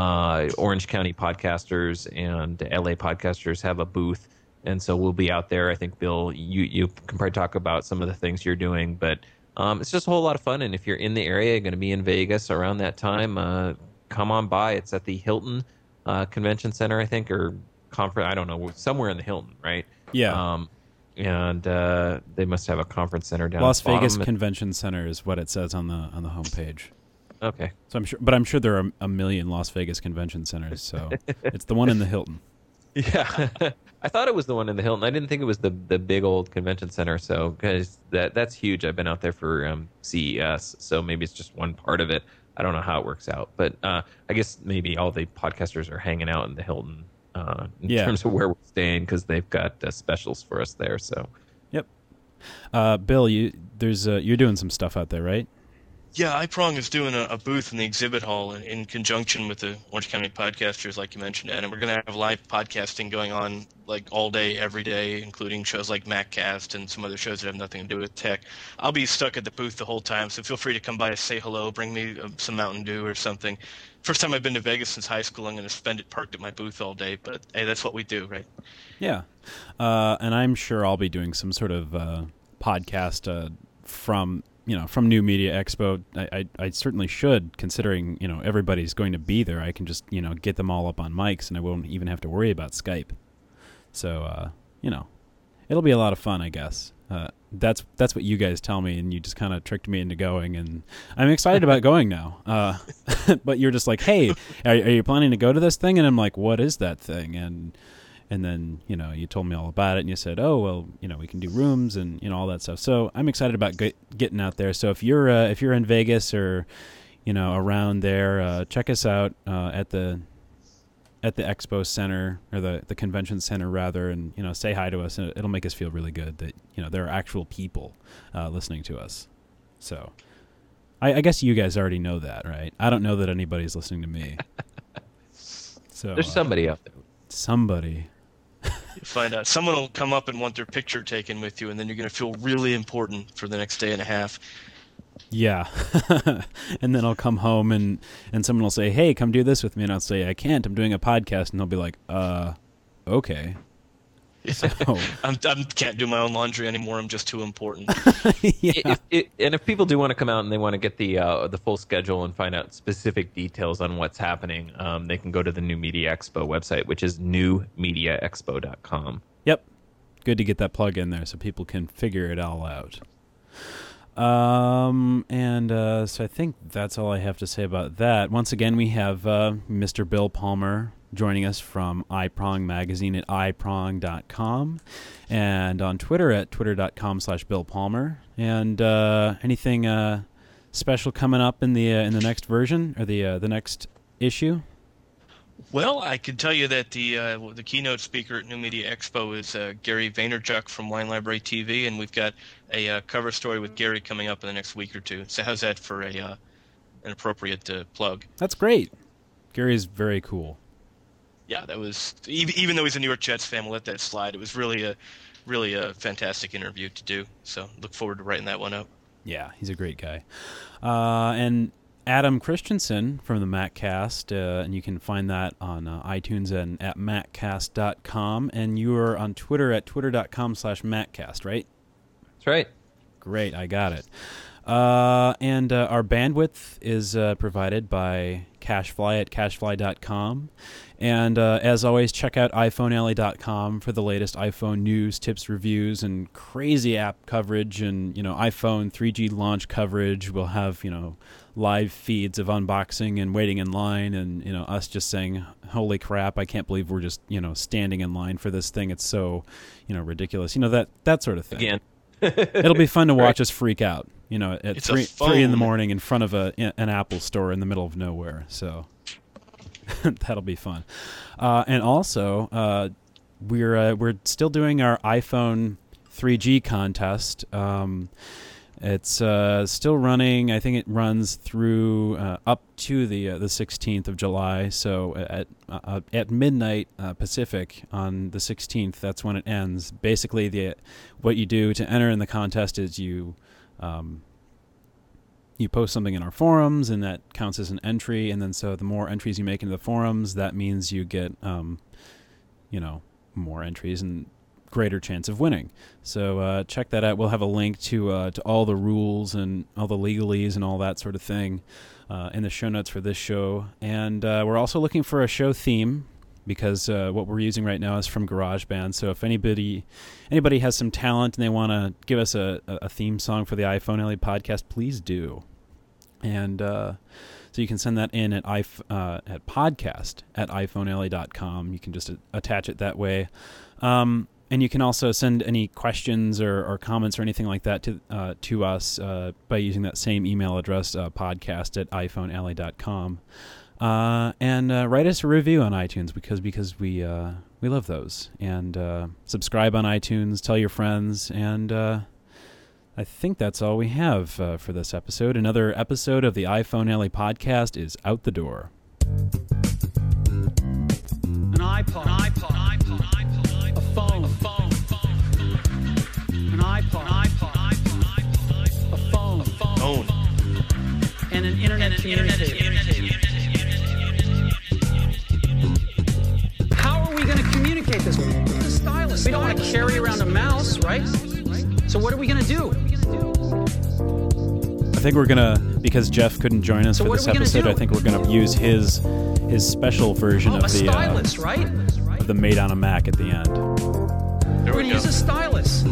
Orange County podcasters and LA podcasters have a booth, and so we'll be out there. I think, Bill, you can probably talk about some of the things you're doing, but it's just a whole lot of fun. And if you're in the area, you're going to be in Vegas around that time, come on by. It's at the Hilton Convention Center, I think, or conference. I don't know, somewhere in the Hilton, right? Yeah. And they must have a conference center down Las at the bottom. Vegas Convention Center is what it says on the homepage. Okay. So I'm sure there are a million Las Vegas Convention Centers. So it's the one in the Hilton. Yeah. I thought it was the one in the Hilton. I didn't think it was the big old convention center. So, because that's huge. I've been out there for CES, so maybe it's just one part of it. I don't know how it works out, but I guess maybe all the podcasters are hanging out in the Hilton in terms of where we're staying, because they've got specials for us there. So, yep. Bill, you're doing some stuff out there, right? Yeah, iProng is doing a booth in the exhibit hall in conjunction with the Orange County podcasters, like you mentioned, Ed. And we're going to have live podcasting going on like all day, every day, including shows like MacCast and some other shows that have nothing to do with tech. I'll be stuck at the booth the whole time, so feel free to come by and say hello, bring me some Mountain Dew or something. First time I've been to Vegas since high school. I'm going to spend it parked at my booth all day, but hey, that's what we do, right? Yeah. And I'm sure I'll be doing some sort of podcast from New Media Expo. I certainly should, considering, everybody's going to be there. I can just, get them all up on mics, and I won't even have to worry about Skype. So, it'll be a lot of fun, I guess. That's what you guys tell me, and you just kind of tricked me into going, and I'm excited about going now. But you're just like, hey, are you planning to go to this thing? And I'm like, what is that thing? And then, you told me all about it, and you said, oh, well, we can do rooms and, all that stuff. So I'm excited about getting out there. So if you're in Vegas or, around there, check us out at the Expo Center, or the Convention Center, rather, and, say hi to us. And it'll make us feel really good that, there are actual people listening to us. So I guess you guys already know that, right? I don't know that anybody's listening to me. So there's somebody out there. Somebody. You find out. Someone will come up and want their picture taken with you, and then you're going to feel really important for the next day and a half. Yeah. And then I'll come home and someone will say, hey, come do this with me. And I'll say, I can't. I'm doing a podcast. And they'll be like, okay. So. I can't do my own laundry anymore. I'm just too important. Yeah. If people do want to come out and they want to get the full schedule and find out specific details on what's happening, they can go to the New Media Expo website, which is newmediaexpo.com. Yep. Good to get that plug in there so people can figure it all out. So I think that's all I have to say about that. Once again, we have Mr. Bill Palmer joining us from iProng Magazine at iprong.com, and on Twitter at twitter.com/Bill Palmer. And anything special coming up in the next version or the next issue? Well, I can tell you that the keynote speaker at New Media Expo is Gary Vaynerchuk from Wine Library TV, and we've got a cover story with Gary coming up in the next week or two. So how's that for an appropriate plug? That's great. Gary's very cool. Yeah, that was even though he's a New York Jets fan, we'll let that slide. It was really a fantastic interview to do. So look forward to writing that one up. Yeah, he's a great guy. And Adam Christensen from the MacCast, and you can find that on iTunes and at maccast.com. And you are on Twitter at twitter.com/MacCast, right? That's right. Great, I got it. And our bandwidth is provided by CashFly at cashfly.com. And as always, check out iPhonealley.com for the latest iPhone news, tips, reviews, and crazy app coverage. And, iPhone 3G launch coverage. We'll have, live feeds of unboxing and waiting in line, and, us just saying, holy crap, I can't believe we're just, standing in line for this thing. It's so, ridiculous. That sort of thing. Again. It'll be fun to watch us freak out, at It's 3 in the morning in front of an Apple store in the middle of nowhere. So that'll be fun. And also, we're still doing our iPhone 3G contest. It's still running. I think it runs through up to the 16th of July. So at midnight Pacific on the 16th, that's when it ends. Basically, what you do to enter in the contest is you post something in our forums, and that counts as an entry. And then so the more entries you make into the forums, that means you get more entries and greater chance of winning. So check that out. We'll have a link to all the rules and all the legalese and all that sort of thing in the show notes for this show. And we're also looking for a show theme, because what we're using right now is from GarageBand. So if anybody has some talent and they want to give us a theme song for the iPhone Alley podcast, please do. And so you can send that in at podcast at iPhonealley.com. You can just attach it that way. And you can also send any questions or comments or anything like that to us by using that same email address, podcast at iPhonealley.com. And write us a review on iTunes because we love those. And subscribe on iTunes, tell your friends, and I think that's all we have for this episode. Another episode of the iPhone Alley podcast is out the door. An iPod. A phone. An iPod. A phone. And an internet communicator. How are we going to communicate this? The stylus. We don't want to carry around a mouse, right? So what are we going to do? I think we're going to, because Jeff couldn't join us for this episode, I think we're going to use his special version of the stylus, right? Of the Made on a Mac at the end. There We're we going to go. use a stylus.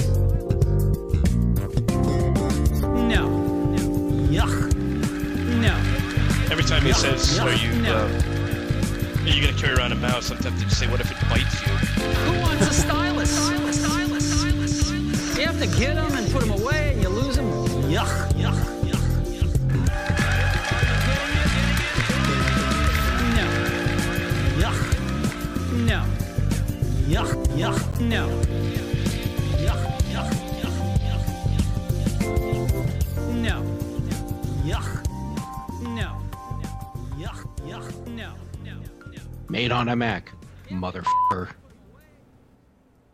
No. Yuck. No. Every time he says, Yeah. are you going to carry around a mouse, sometimes they just say, what if it bites you? Who wants a stylus? You have to get them and put them away, and you lose them. Yuck. No. Yuck. No. Yuck. No. Yuck. No. Yuck. No. Yuck. No. Made on a Mac, motherfucker.